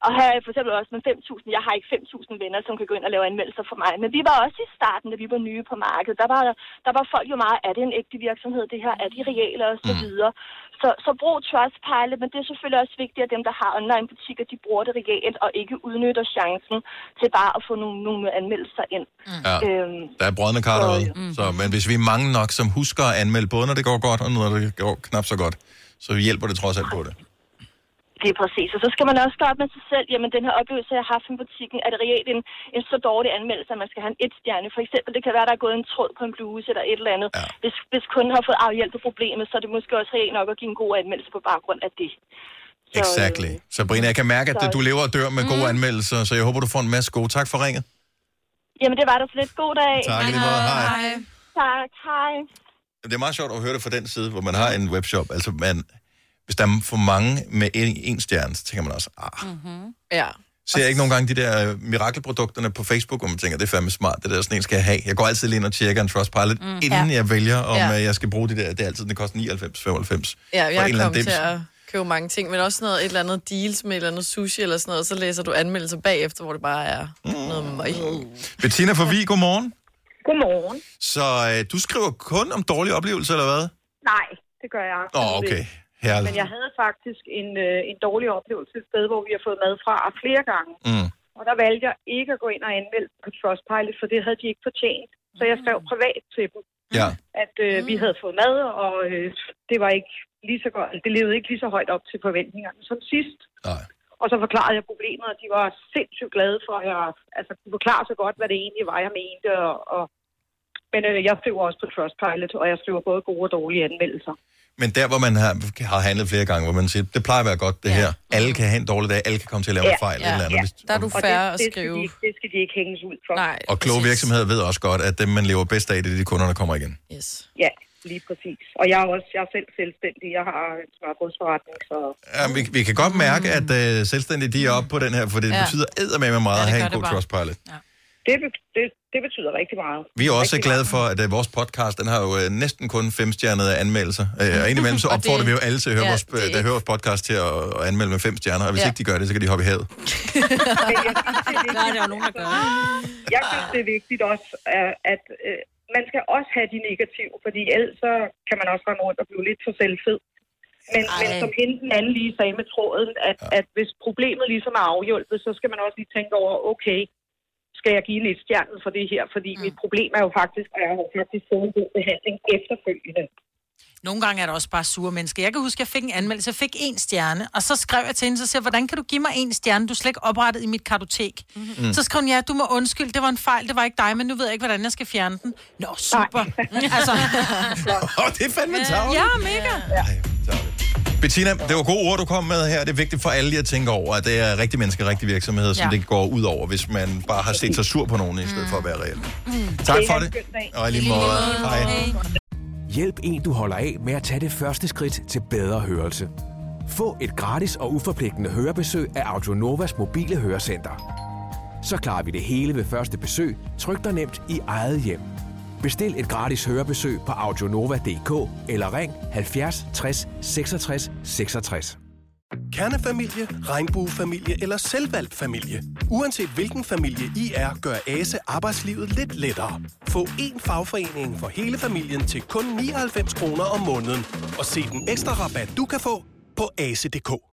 Og her for eksempel også med fem tusind. Jeg har ikke fem tusind venner, som kan gå ind og lave anmeldelser for mig. Men vi var også i starten, da vi var nye på markedet. Der var, der var folk jo meget, er det en ægte virksomhed, det her? Er de reelle og så videre? Så, så brug Trustpilot, men det er selvfølgelig også vigtigt, at dem, der har online-butikker, de bruger det reelt og ikke udnytter chancen til bare at få nogle, nogle anmeldelser ind.
Ja,
øhm,
der er brødne kar derude. Mm. Så, men hvis vi er mange nok, som husker at anmelde, både når det går godt, og når det går knap så godt, så hjælper det trods alt på det.
Det er præcis. Og så skal man også gøre op med sig selv, jamen den her oplevelse, jeg har haft i butikken, er det reelt en, en så dårlig anmeldelse, at man skal have en et stjerne. For eksempel, det kan være, der er gået en tråd på en bluse eller et eller andet. Ja. Hvis, hvis kunden har fået afhjælpet problemet, så er det måske også reelt nok at give en god anmeldelse på baggrund af det. Så,
Exactly. Så Sabrina, jeg kan mærke, at så, du lever og dør med mm. gode anmeldelser, så jeg håber, du får en masse gode. Tak for ringet.
Jamen, det var der så lidt. God dag.
Tak, lige måde. Hej.
Hej. Tak, hej.
Det er meget sjovt at høre det fra den side, hvor man har en webshop. Altså, man... Hvis der er for mange med en, en stjerne, så tænker man også, ah.
Mm-hmm. Ja.
Ser jeg ikke nogle gange de der mirakelprodukterne på Facebook, hvor man tænker, det er fandme smart, det der sådan en skal jeg have. Jeg går altid lige ind og tjekker en Trustpilot, mm. inden ja. jeg vælger, om ja. jeg skal bruge det der. Det er altid, den koster nioghalvfems femoghalvfems.
Ja, jeg er kommet til at købe mange ting, men også noget, et eller andet deals med et eller andet sushi eller sådan noget, og så læser du anmeldelser bagefter, hvor det bare er mm. noget møg.
Bettina for Vig, godmorgen.
Godmorgen.
Så øh, du skriver kun om dårlige oplevelser, eller hvad?
Nej, det gør jeg.
Åh, oh, okay. Herligt.
Men jeg havde faktisk en, øh, en dårlig oplevelse et sted, hvor vi har fået mad fra flere gange.
Mm.
Og der valgte jeg ikke at gå ind og anmelde på Trustpilot, for det havde de ikke fortjent. Så jeg skrev privat til dem,
ja.
at øh, vi havde fået mad, og øh, det var ikke lige så godt, det levede ikke lige så højt op til forventningerne som sidst.
Nej.
Og så forklarede jeg problemet, og de var sindssygt glade for, at jeg altså, kunne forklare så godt, hvad det egentlig var, jeg mente. Og, og... Men øh, jeg skriver også på Trustpilot, og jeg skriver både gode og dårlige anmeldelser. Men
der, hvor man har, har handlet flere gange, hvor man siger, det plejer at være godt, det ja. her. Alle kan have en dårlig dag, alle kan komme til at lave ja. en fejl.
Ja.
Eller andet.
Ja.
Hvis,
der er du færre at
det,
skrive.
Det skal, de, det skal de ikke hænges ud for.
Nej,
og kloge virksomheder ved også godt, at dem, man lever bedst af, det er de kunder, der kommer igen.
Yes.
Ja, lige præcis. Og jeg er også jeg er selv selvstændig. Jeg har en smørbrødsforretning, så...
Ja, vi, vi kan godt mærke, at uh, selvstændige, de er oppe på den her, for det ja. betyder eddermame meget ja, at have en god Trustpilot. Ja.
Det, det, det betyder rigtig meget.
Vi er også
rigtig
glade for, at uh, vores podcast, den har jo uh, næsten kun femstjernede anmeldelser. Uh, og indimellem så opfordrer vi jo alle til at høre, ja, vores, uh, der hører vores podcast til at, at anmelde med fem stjerner, og hvis ja. ikke de gør det, så kan de hoppe i havet.
Nej, der er nogen, der gør det. Jeg synes, det er vigtigt også, at uh, man skal også have de negative, fordi ellers så kan man også rende rundt og blive lidt for selvfed. Men, men som hende den anden lige sagde med tråden, at, ja. at hvis problemet ligesom er afhjulpet, så skal man også lige tænke over, okay, skal jeg give en et stjerne for det her? Fordi mm. mit problem er jo faktisk, at jeg har faktisk fået en god behandling efterfølgende.
Nogle gange er der også bare sure mennesker. Jeg kan huske, at jeg fik en anmeldelse, jeg fik en stjerne, og så skrev jeg til hende, så siger, hvordan kan du give mig en stjerne? Du er slet ikke oprettet i mit kartotek. Mm. Så skrev hun, ja, du må undskylde, det var en fejl, det var ikke dig, men nu ved jeg ikke, hvordan jeg skal fjerne den. Nå, super. altså.
Åh, det er fandme tavligt.
Ja, mega.
Ja. Bettina, det var gode ord, du kom med her. Det er vigtigt for alle lige at tænke over, at det er rigtige mennesker, rigtige virksomheder, som ja. det går ud over, hvis man bare har set sig sur på nogen, i stedet for at være reel. Mm. Tak for det. Og i lige måde. Hej.
Hjælp en, du holder af med at tage det første skridt til bedre hørelse. Få et gratis og uforpligtende hørebesøg af Audionovas mobile hørecenter. Så klarer vi det hele ved første besøg, tryk dig nemt i eget hjem. Bestil et gratis hørebesøg på audionova punktum d k eller ring halvfjerds tres seksogtres seksogtres.
Kernefamilie, regnbuefamilie eller selvvalgt familie. Uanset hvilken familie I er, gør Ase arbejdslivet lidt lettere. Få én fagforening for hele familien til kun nioghalvfems kroner om måneden. Og se den ekstra rabat, du kan få på ase punktum d k.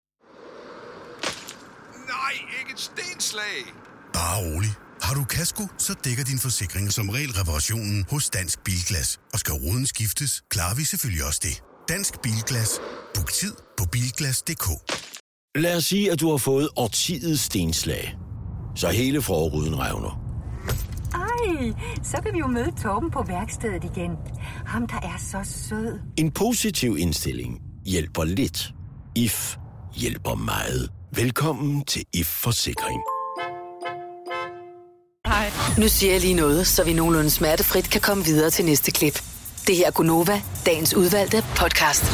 Nej, ikke et stenslag! Bare rolig. Har du kasko, så dækker din forsikring som regel reparationen hos Dansk Bilglas. Og skal ruden skiftes, klarer vi selvfølgelig også det. Dansk Bilglas. Book tid på bilglas punktum d k.
Lad os sige, at du har fået årtidets stenslag. Så hele forruden revner.
Ej, så kan vi jo møde Torben på værkstedet igen. Ham, der er så sød.
En positiv indstilling hjælper lidt. I F hjælper meget. Velkommen til I F Forsikring.
Hej. Nu siger jeg lige noget, så vi nogenlunde smertefrit kan komme videre til næste klip. Det her er Gunova, dagens udvalgte podcast.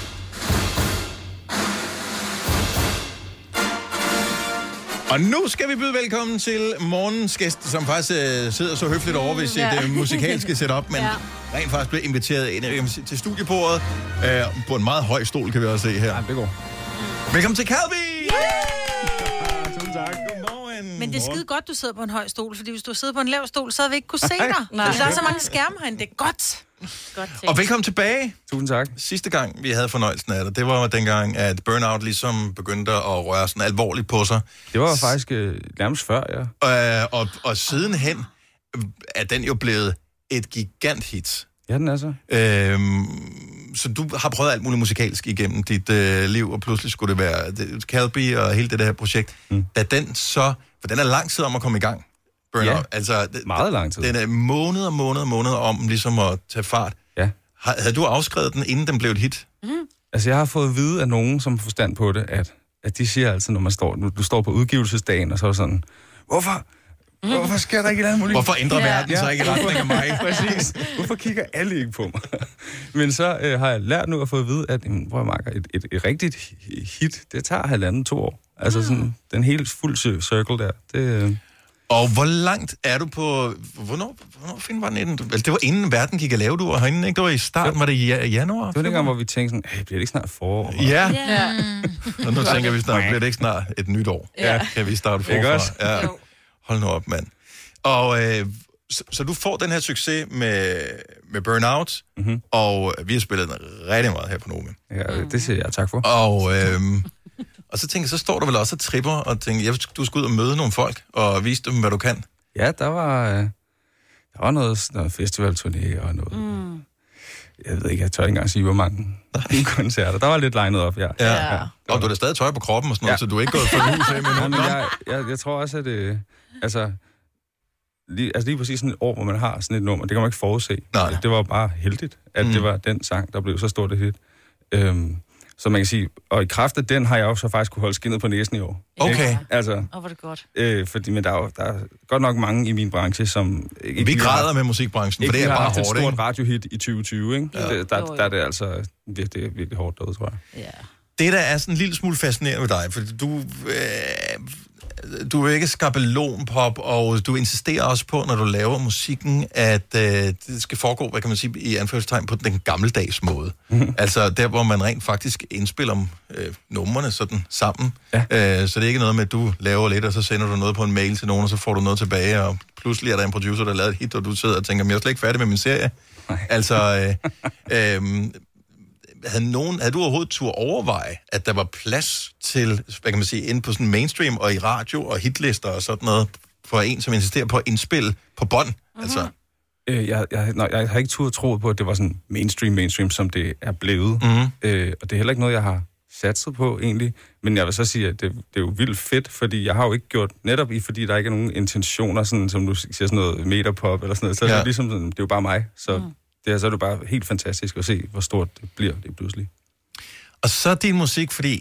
Og nu skal vi byde velkommen til morgens gæst, som faktisk øh, sidder så høfligt over ved sit ja. øh, musikalske setup, men ja. rent faktisk blev inviteret ind øh, til studiebordet øh, på en meget høj stol, kan vi også se her. Ja, det går. Velkommen til Calvi!
Men det er skide godt, du sidder på en høj stol, fordi hvis du sidder på en lav stol, så havde vi ikke kunne se dig. Nej. Der er så mange skærme herinde, det er godt.
godt
og velkommen tilbage.
Tusind tak.
Sidste gang, vi havde fornøjelsen af det, det var dengang, at Burnout ligesom begyndte at røre sådan alvorligt på sig.
Det var faktisk øh, nærmest før,
ja. Øh, og, og sidenhen er den jo blevet et gigant hit.
Ja, den er så.
Øhm, så du har prøvet alt muligt musikalsk igennem dit øh, liv, og pludselig skulle det være det, Calby og hele det der projekt. Mm. Da den så, for den er lang tid om at komme i gang, Burnout.
Ja,
altså,
meget lang tid.
Den er måneder, måneder, måneder om ligesom at tage fart.
Ja.
Havde du afskrevet den, inden den blev et hit?
Mm. Altså, jeg har fået at vide af nogen, som har forstand på det, at, at de siger altid, når man står, du står på udgivelsesdagen, og så er det sådan, hvorfor? Hvorfor sker der ikke noget muligt?
Hvorfor ændrer ja. verden så ikke i retning af mig?
Præcis. Hvorfor kigger alle ikke på mig? Men så øh, har jeg lært nu at få at vide, at hvor Marker, et, et, et rigtigt hit, det tager halvanden to år. Altså sådan, den helt fuld circle der. Det, øh...
Og hvor langt er du på... Hvornår, hvornår finder var den inden? Det var inden verden gik at lave, du var herinde, ikke? Det var i starten, var det i januar?
Det var dengang, hvor vi tænkte sådan, hey, bliver det ikke snart forår?
Ja. ja. Og nu tænker vi snart, bliver det ikke snart et nyt år?
Ja.
Kan vi starte forfra? Ja. Hold nu op, mand. Og øh, så, så du får den her succes med, med Burnout, mm-hmm. og vi har spillet den rigtig meget her på Nova.
Ja, det siger jeg tak for.
Og, øh, og så tænker jeg, så står der vel også og tripper, og tænker, jeg, du skal ud og møde nogle folk, og vise dem, hvad du kan.
Ja, der var, der var noget, noget festivalturné og noget... Mm. Jeg ved ikke, jeg tør ikke engang sige, hvor mange koncerter. Der var lidt legnet op, ja.
ja. ja. Og du har da stadig tøj på kroppen og sådan noget, ja. Så du er ikke gået for hus af med nogen.
Men jeg, jeg, jeg tror også, at det... Altså lige, altså lige præcis sådan et år, hvor man har sådan et nummer, det kan man ikke forudse.
Nej.
Det var bare heldigt, at mm. det var den sang, der blev så stort et hit. Øhm, så man kan sige, og i kraft af den har jeg jo så faktisk kunne holde skinnet på næsen i år.
Okay.
Ikke? Altså,
og var det godt.
Øh, fordi, men der er, jo, der er godt nok mange i min branche, som...
Ikke, vi græder med musikbranchen, for det er bare hårdt, ikke?
Ikke et stort radiohit i tyve tyve, ikke? Ja. Det, der, der er det altså det, det er virkelig hårdt derude, tror jeg.
Ja.
Det, der er sådan en lille smule fascinerende ved dig, for du... Øh, du er ikke skabelonpop, og du insisterer også på, når du laver musikken, at øh, det skal foregå, hvad kan man sige, i anførselstegn på den gammeldags måde. Mm-hmm. Altså der, hvor man rent faktisk indspiller øh, numrene sådan sammen. Ja. Øh, så det er ikke noget med, at du laver lidt, og så sender du noget på en mail til nogen, og så får du noget tilbage, og pludselig er der en producer, der har lavet et hit, og du sidder og tænker, men jeg er slet ikke færdig med min serie. Nej. Altså... Øh, øh, Havde, nogen, havde du overhovedet tur overveje, at der var plads til, hvad kan man sige, inde på sådan mainstream og i radio og hitlister og sådan noget, for en, som insisterer på at indspille på bånd? Mm-hmm. Altså.
Øh, jeg, jeg, nej, jeg har ikke tur troet på, at det var sådan mainstream, mainstream, som det er blevet. Mm-hmm. Øh, og det er heller ikke noget, jeg har satset på egentlig. Men jeg vil så sige, at det, det er jo vildt fedt, fordi jeg har jo ikke gjort, netop i, fordi der ikke er nogen intentioner, sådan, som du siger, sådan noget metapop eller sådan noget, så ja. er det ligesom sådan, det er jo bare mig, så... Mm. Det er, så er det bare helt fantastisk at se, hvor stort det bliver det pludselig. Og
så din musik, fordi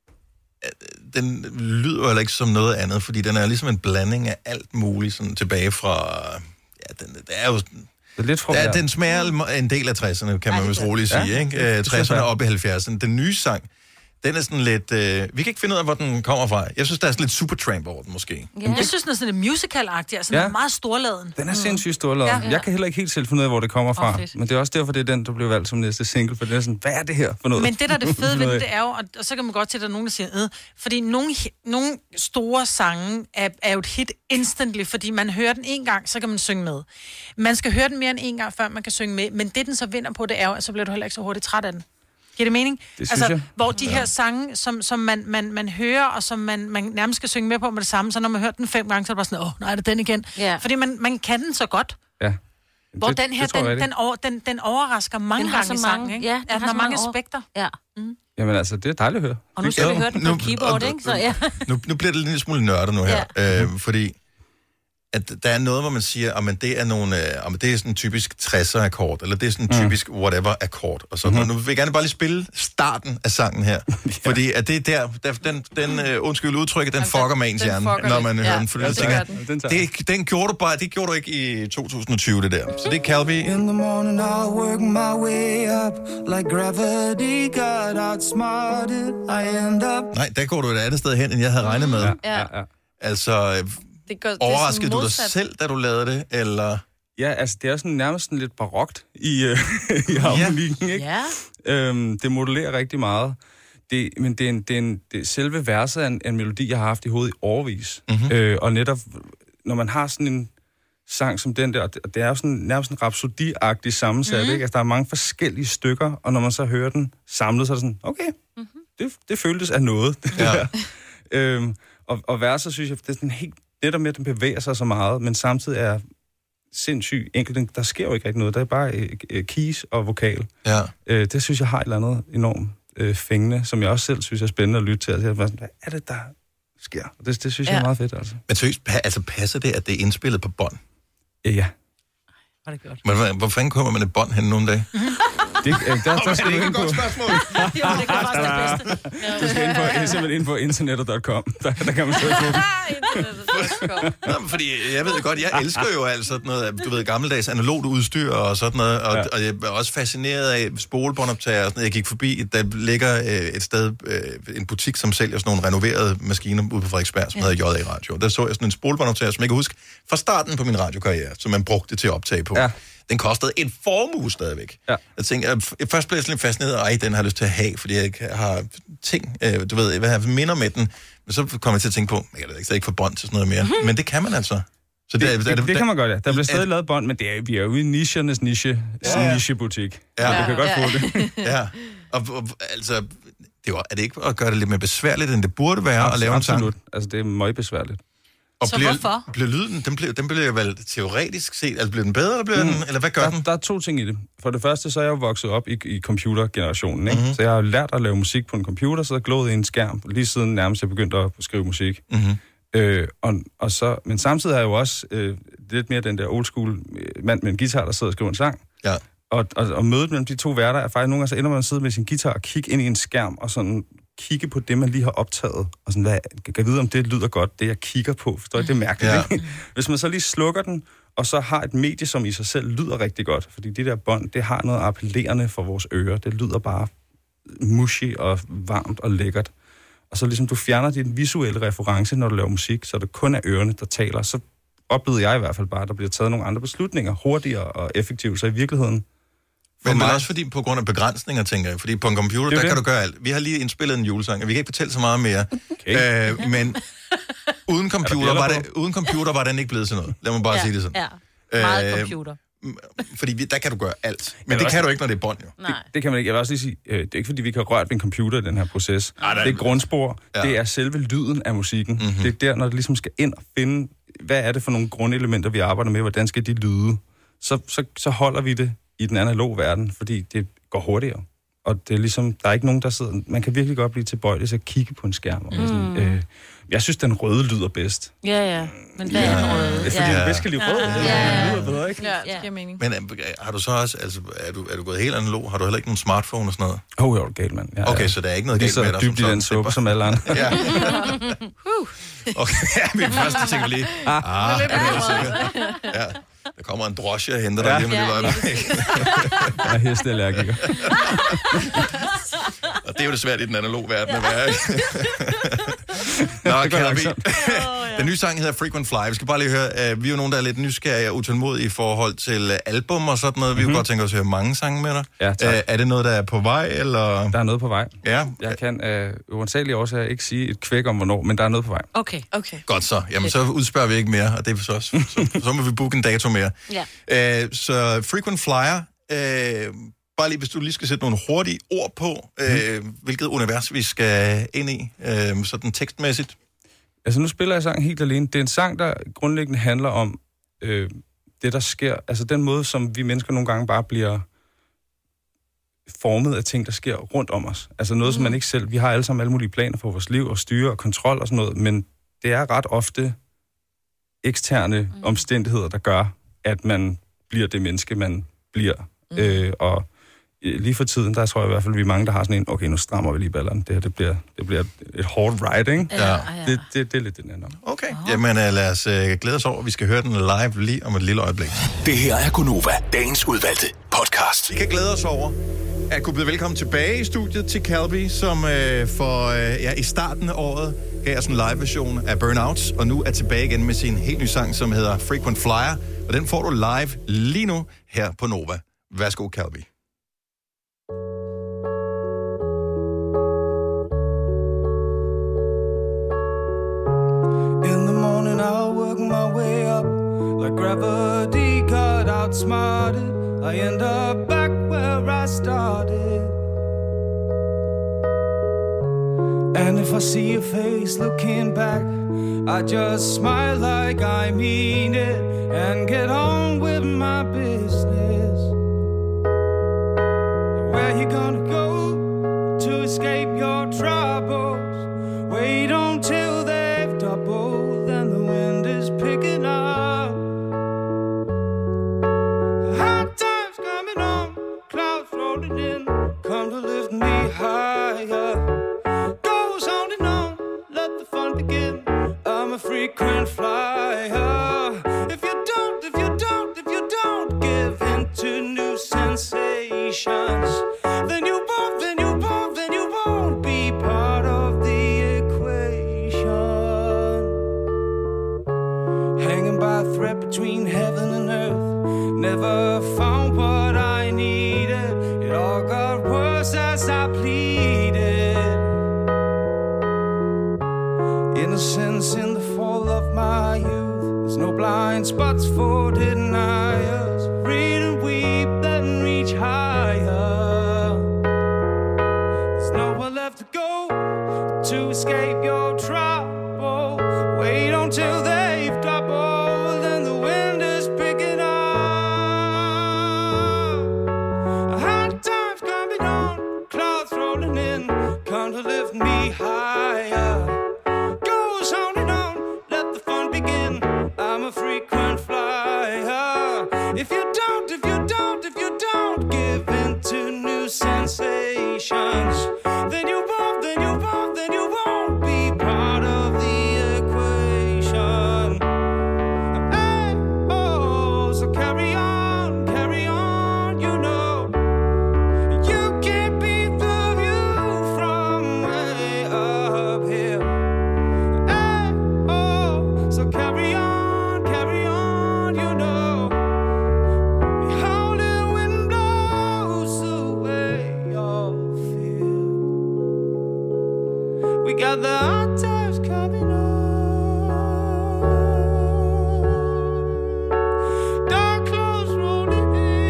den lyder jo heller ikke som noget andet, fordi den er ligesom en blanding af alt muligt, sådan tilbage fra... Ja, den, det er jo... Det er lidt fra, der, den smager en del af tresserne, kan man vist roligt sige, ja, ikke? tresserne op i halvfjerdserne. Den nye sang, den er sådan lidt... Øh, vi kan ikke finde ud af, hvor den kommer fra. Jeg synes, der er sådan lidt Supertramp over den, måske.
Ja. Jeg synes, den er sådan lidt musical-agtig, altså ja. Den er meget storladen.
Den er sindssygt storladen. Ja. Jeg kan heller ikke helt selv finde ud af, hvor det kommer fra. Oh, men det er også derfor, det er den, der blev valgt som næste single, for det er sådan, hvad er det her for noget?
Men det, der er det fede ved det, det er jo, og så kan man godt til, at der er nogen, der siger, øh, fordi nogle, nogle store sange er, er jo et hit instantly, fordi man hører den en gang, så kan man synge med. Man skal høre den mere end en gang, før man kan synge med, men det, den så vinder på, det er jo, at så bliver du heller ikke så hurtigt træt af den. Giver det mening?
Det altså, jeg.
Hvor de her sange, som, som man, man, man hører, og som man, man nærmest skal synge med på med det samme, så når man hører den fem gange, så er det bare sådan, åh, nej, er det den igen? Ja. Fordi man, man kan den så godt.
Ja.
Hvor det, den her, den, den, over, den, den overrasker mange den gange i sangen, ikke?
Ja,
den, den har, har mange aspekter.
Ja.
Mm.
Jamen altså, det er dejligt at høre.
Og nu skal vi høre den på nu, keyboard, ikke? Så, ja.
nu, nu bliver det lidt smule nørdet nu her, ja. øh, fordi at der er noget, hvor man siger, at man, det er nogle, øh, det er sådan en typisk tresser-akkord, eller det er sådan en typisk whatever-akkord, og sådan mm-hmm. Nu vil jeg gerne bare lige spille starten af sangen her, ja. Fordi at det der, der den, den uh, undskyld udtrykket, den fucker med ens hjerne, når man hører ja. den, for ja, det tænker, den. Det, den gjorde du bare, det gjorde du ikke i to tusind og tyve, det der. Så det er Calby. In the morning I'll work my way up, like gravity got outsmarted, I end up... Nej, der går du et andet sted hen, end jeg havde regnet med.
Ja, ja.
ja. Altså... Det går, overraskede du dig selv, da du lavede det, eller?
Ja, altså det er sådan nærmest sådan lidt barokt i, øh, i harmonikken, ikke?
Ja.
Øhm, det modulerer rigtig meget. det, men det er, en, det er en, det, selve verset er en, en melodi, jeg har haft i hovedet i årevis. Mm-hmm. Øh, og netop, når man har sådan en sang som den der, og det, og det er jo sådan nærmest en rhapsodi-agtig sammensat, mm-hmm. ikke? Altså, der er mange forskellige stykker, og når man så hører den samlet, så er det sådan, okay, mm-hmm. det, det føltes af noget. Det ja. der. Øhm, og, og verset, synes jeg, det er sådan helt netop med, at den bevæger sig så meget, men samtidig er sindssygt enkelt. Der sker jo ikke rigtig noget. Der er bare øh, keys og vokal. Ja. Øh, det synes jeg har et eller andet enormt øh, fængende, som jeg også selv synes er spændende at lytte til. Altså, hvad er det, der sker? Det, det synes ja. jeg er meget fedt, altså.
Men seriøst, altså passer det, at det er indspillet på bånd?
Ja, ja.
Var det godt.
Men hvor fanden kommer man et bånd hen nogle dage?
Det, øh, der, der skal
det
du
ikke
ind
et
på.
godt spørgsmål.
Jo, det kan faktisk det bedste.
Du skal ind på, simpelthen ind på internet punktum com. Der, der kan man stå på
det. Nå, fordi jeg ved godt, jeg elsker jo alt sådan noget, du ved, gammeldags analogt udstyr og sådan noget, og, ja. og jeg er også fascineret af spolebåndoptager og sådan noget. Jeg gik forbi, der ligger øh, et sted, øh, en butik, som sælger sådan nogle renoverede maskiner ude på Frederiksberg, som ja. hedder J A Radio. Der så jeg sådan en spolebåndoptager, som jeg kan huske fra starten på min radiokarriere, som man brugte til at optage på. Ja. Den kostede en formue stadigvæk. Ja. Jeg tænkte, jeg, jeg først blev jeg lidt fascineret, ej, den har jeg lyst til at have, fordi jeg har ting, øh, du ved, hvad jeg minder med den. Men så kom jeg til at tænke på, jeg kan da ikke, ikke få bånd til sådan noget mere. Mm-hmm. Men det kan man altså.
Så det, det, det, det, det kan man godt, ja. Der bliver stadig at, lavet bånd, men det er, vi er jo i nichernes niche, ja. nichebutik. Ja. Så du kan godt ja. få det.
Ja, og, og altså, det var, er det ikke at gøre det lidt mere besværligt, end det burde være
absolut,
at lave en sang?
Absolut, altså det er meget besværligt.
Og
så
bliver,
hvorfor?
Bliver lyden, den bliver, den bliver vel teoretisk set, altså bliver den bedre, eller, bliver mm. den, eller hvad gør
der,
den?
Der er to ting i det. For det første, så er jeg jo vokset op i, i computergenerationen, ikke? Mm-hmm. Så jeg har lært at lave musik på en computer, så jeg har glået i en skærm, lige siden nærmest jeg begyndte at skrive musik. Mm-hmm. Øh, og, og så, men samtidig er jeg jo også øh, lidt mere den der old school mand med en guitar, der sidder og skriver en sang. Ja. Og, og, og mødet mellem de to værter er faktisk nogle gange, så ender man at sidde med sin guitar og kigge ind i en skærm, og sådan kigge på det, man lige har optaget, og sådan, hvad, kan jeg vide, om det lyder godt, det jeg kigger på. Forstår I, det er mærkeligt, ja. ikke? Hvis man så lige slukker den, og så har et medie, som i sig selv lyder rigtig godt, fordi det der bånd, det har noget appellerende for vores ører. Det lyder bare mushy og varmt og lækkert. Og så ligesom du fjerner din visuelle reference, når du laver musik, så det kun er ørerne, der taler, så oplevede jeg i hvert fald bare, at der bliver taget nogle andre beslutninger, hurtigere og effektivt. Så i virkeligheden...
Men, men også fordi på grund af begrænsninger, tænker jeg. Fordi på en computer, der det. kan du gøre alt. Vi har lige indspillet en julesang, og vi kan ikke fortælle så meget mere. Okay. Øh, men uden computer, var det, uden computer var den ikke blevet sådan noget. Lad mig bare ja, sige det sådan.
Ja, meget øh, computer.
Fordi vi, der kan du gøre alt. Men det, det kan du ikke, når det er bånd, jo.
Det, det kan man ikke. Jeg vil også lige sige, øh, det er ikke fordi, vi kan røre ved en computer i den her proces. Nej, det er grundspor. Ja. Det er selve lyden af musikken. Mm-hmm. Det er der, når det ligesom skal ind og finde, hvad er det for nogle grundelementer, vi arbejder med, hvordan skal de lyde. Så, så, så holder vi det i den analoge verden, fordi det går hurtigere. Og det er ligesom, der er ikke nogen, der sidder... Man kan virkelig godt blive tilbøjelig til at kigge på en skærm. Og mm. sådan, øh, jeg synes, den røde lyder bedst.
Ja, ja. Men hvad ja. er den røde?
Det er fordi, ja. den bedst kan lide rød. Ja, ja. Den lyder bedre, ikke?
Ja, det giver mening.
Men har du så også... Altså, er du, er du gået helt analog? Har du heller ikke nogen smartphone og sådan noget?
Åh, oh, jeg er galt, mand. Ja,
okay, så der er ikke noget galt med dig?
Lige så dybt i den suppe, som alle andre.
Ja. Okay, ja, min første ting var lige... Ah, er det sikkert? Ja. Der kommer en drosje og henter dig ja. lige med ja, det øjeblik.
Jeg er hesteallergiker.
Og det er jo det svært i den analoge verden at være. Nå, kan vi... Den nye sang hedder Frequent Flyer. Vi skal bare lige høre, uh, vi er jo nogen, der er lidt nysgerrige og utålmodige i forhold til album og sådan noget. Vi mm-hmm. vil godt tænke os at høre mange sange med dig. Ja, uh, er det noget, der er på vej, eller?
Der er noget på vej.
Ja.
Jeg kan uh, uansageligt også ikke sige et kvæk om, hvornår, men der er noget på vej.
Okay, okay.
Godt så. Jamen, så udspørger vi ikke mere, og det er så også. Så, så må vi booke en dato mere. Ja. Uh, så Frequent Flyer... Uh, Bare lige, hvis du lige skal sætte nogle hurtige ord på, øh, mm. hvilket univers vi skal ind i, øh, sådan tekstmæssigt.
Altså, nu spiller jeg sangen helt alene. Det er en sang, der grundlæggende handler om øh, det, der sker. Altså, den måde, som vi mennesker nogle gange bare bliver formet af ting, der sker rundt om os. Altså, noget, mm. som man ikke selv... Vi har alle sammen alle mulige planer for vores liv og styre og kontrol og sådan noget, men det er ret ofte eksterne mm. omstændigheder, der gør, at man bliver det menneske, man bliver. Mm. Øh, og lige for tiden, der tror jeg i hvert fald, vi er mange, der har sådan en, okay, nu strammer vi lige ballerne. Det her, det bliver, det bliver et hårdt ride, ikke?
Ja. Ja.
Det, det, det er lidt den her.
Okay, aha. Jamen lad os uh, glæde os over. Vi skal høre den live lige om et lille øjeblik.
Det her er Gunova, dagens udvalgte podcast.
Vi kan glæde os over at kunne byde velkommen tilbage i studiet til Calby, som uh, for uh, ja, i starten af året gav os en live-version af Burnout, og nu er tilbage igen med sin helt nye sang, som hedder Frequent Flyer. Og den får du live lige nu her på Nova. Værsgo, Calby.
Like gravity got outsmarted, I end up back where I started. And if I see your face looking back, I just smile like I mean it and get on with my business. Where you gonna go to escape your troubles? Wait until they've doubled and the wind is picking up. Hard times coming on, clouds rolling in, come to lift me higher. I'm a frequent flyer. If you don't, if you don't, if you don't give in to new sensations, then you won't, then you won't, then you won't be part of the equation. Hanging by a thread between heaven and earth, never found what I needed. It all got worse as I pleaded. Innocence in the fall of my youth. There's no blind spots for deniers. Read and weep, then reach higher. There's nowhere left to go to escape your trouble. Wait until they've doubled and the wind is picking up. Hard times coming on, clouds rolling in, come to lift me higher. I'm a frequent flyer. If you don't, if you don't, if you don't give in to new sensations, then you won't, then you won't, then you won't be part of the equation. Hey, oh, so carry on, carry on, you know. You can't beat the view from way up here. Hey, oh, so carry on. We got the hard times coming on, dark clouds rolling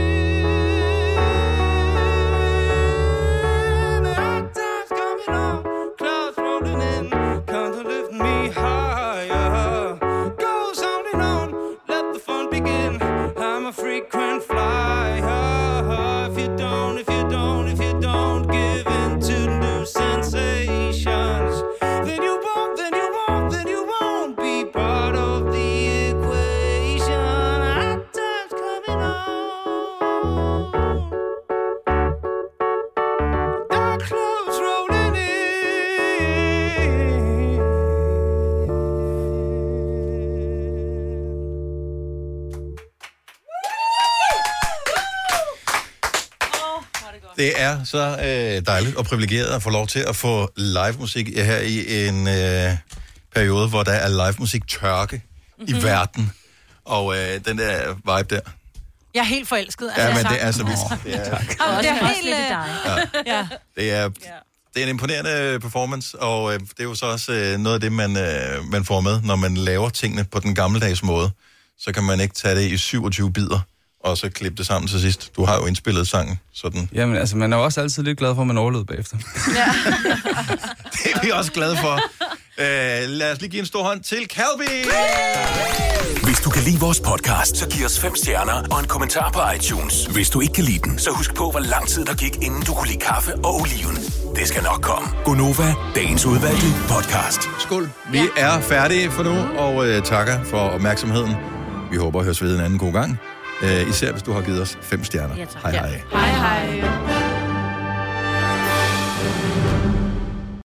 in. The hard times coming on, clouds rolling in, come to lift me higher. Goes on and on, let the fun begin. I'm a frequent flyer. If you don't, if you don't, if you don't give in to new sensations, then you won't, then you won't, then you won't be part of the equation. Hard times coming on, dark clouds rolling in.
Det er så øh, dejligt og privilegeret at få lov til at få live musik her i en øh, periode, hvor der er live musik tørke mm-hmm. i verden. Og øh, den der vibe der.
Jeg er helt forelsket.
Ja, men det er så vildt. Det er,
oh, det er helt lidt i dig.
Ja. Ja. Det er, det er en imponerende performance, og øh, det er jo så også øh, noget af det, man, øh, man får med, når man laver tingene på den gammeldags måde. Så kan man ikke tage det i syvogtyve bidder, og så klippe det sammen til sidst. Du har jo indspillet sangen, sådan.
Jamen, altså, man er jo også altid lidt glad for, at man overlevede bagefter.
Ja. Det er vi også glade for. Uh, lad os lige give en stor hånd til Calby!
Hvis du kan lide vores podcast, så giv os fem stjerner og en kommentar på iTunes. Hvis du ikke kan lide den, så husk på, hvor lang tid der gik, inden du kunne lide kaffe og oliven. Det skal nok komme. Gonova, dagens udvalgte podcast.
Skål. Vi ja. er færdige for nu, og uh, takker for opmærksomheden. Vi håber at høres ved en anden god gang. Uh, især hvis du har givet os fem stjerner.
Ja,
hej hej.
Hej hej.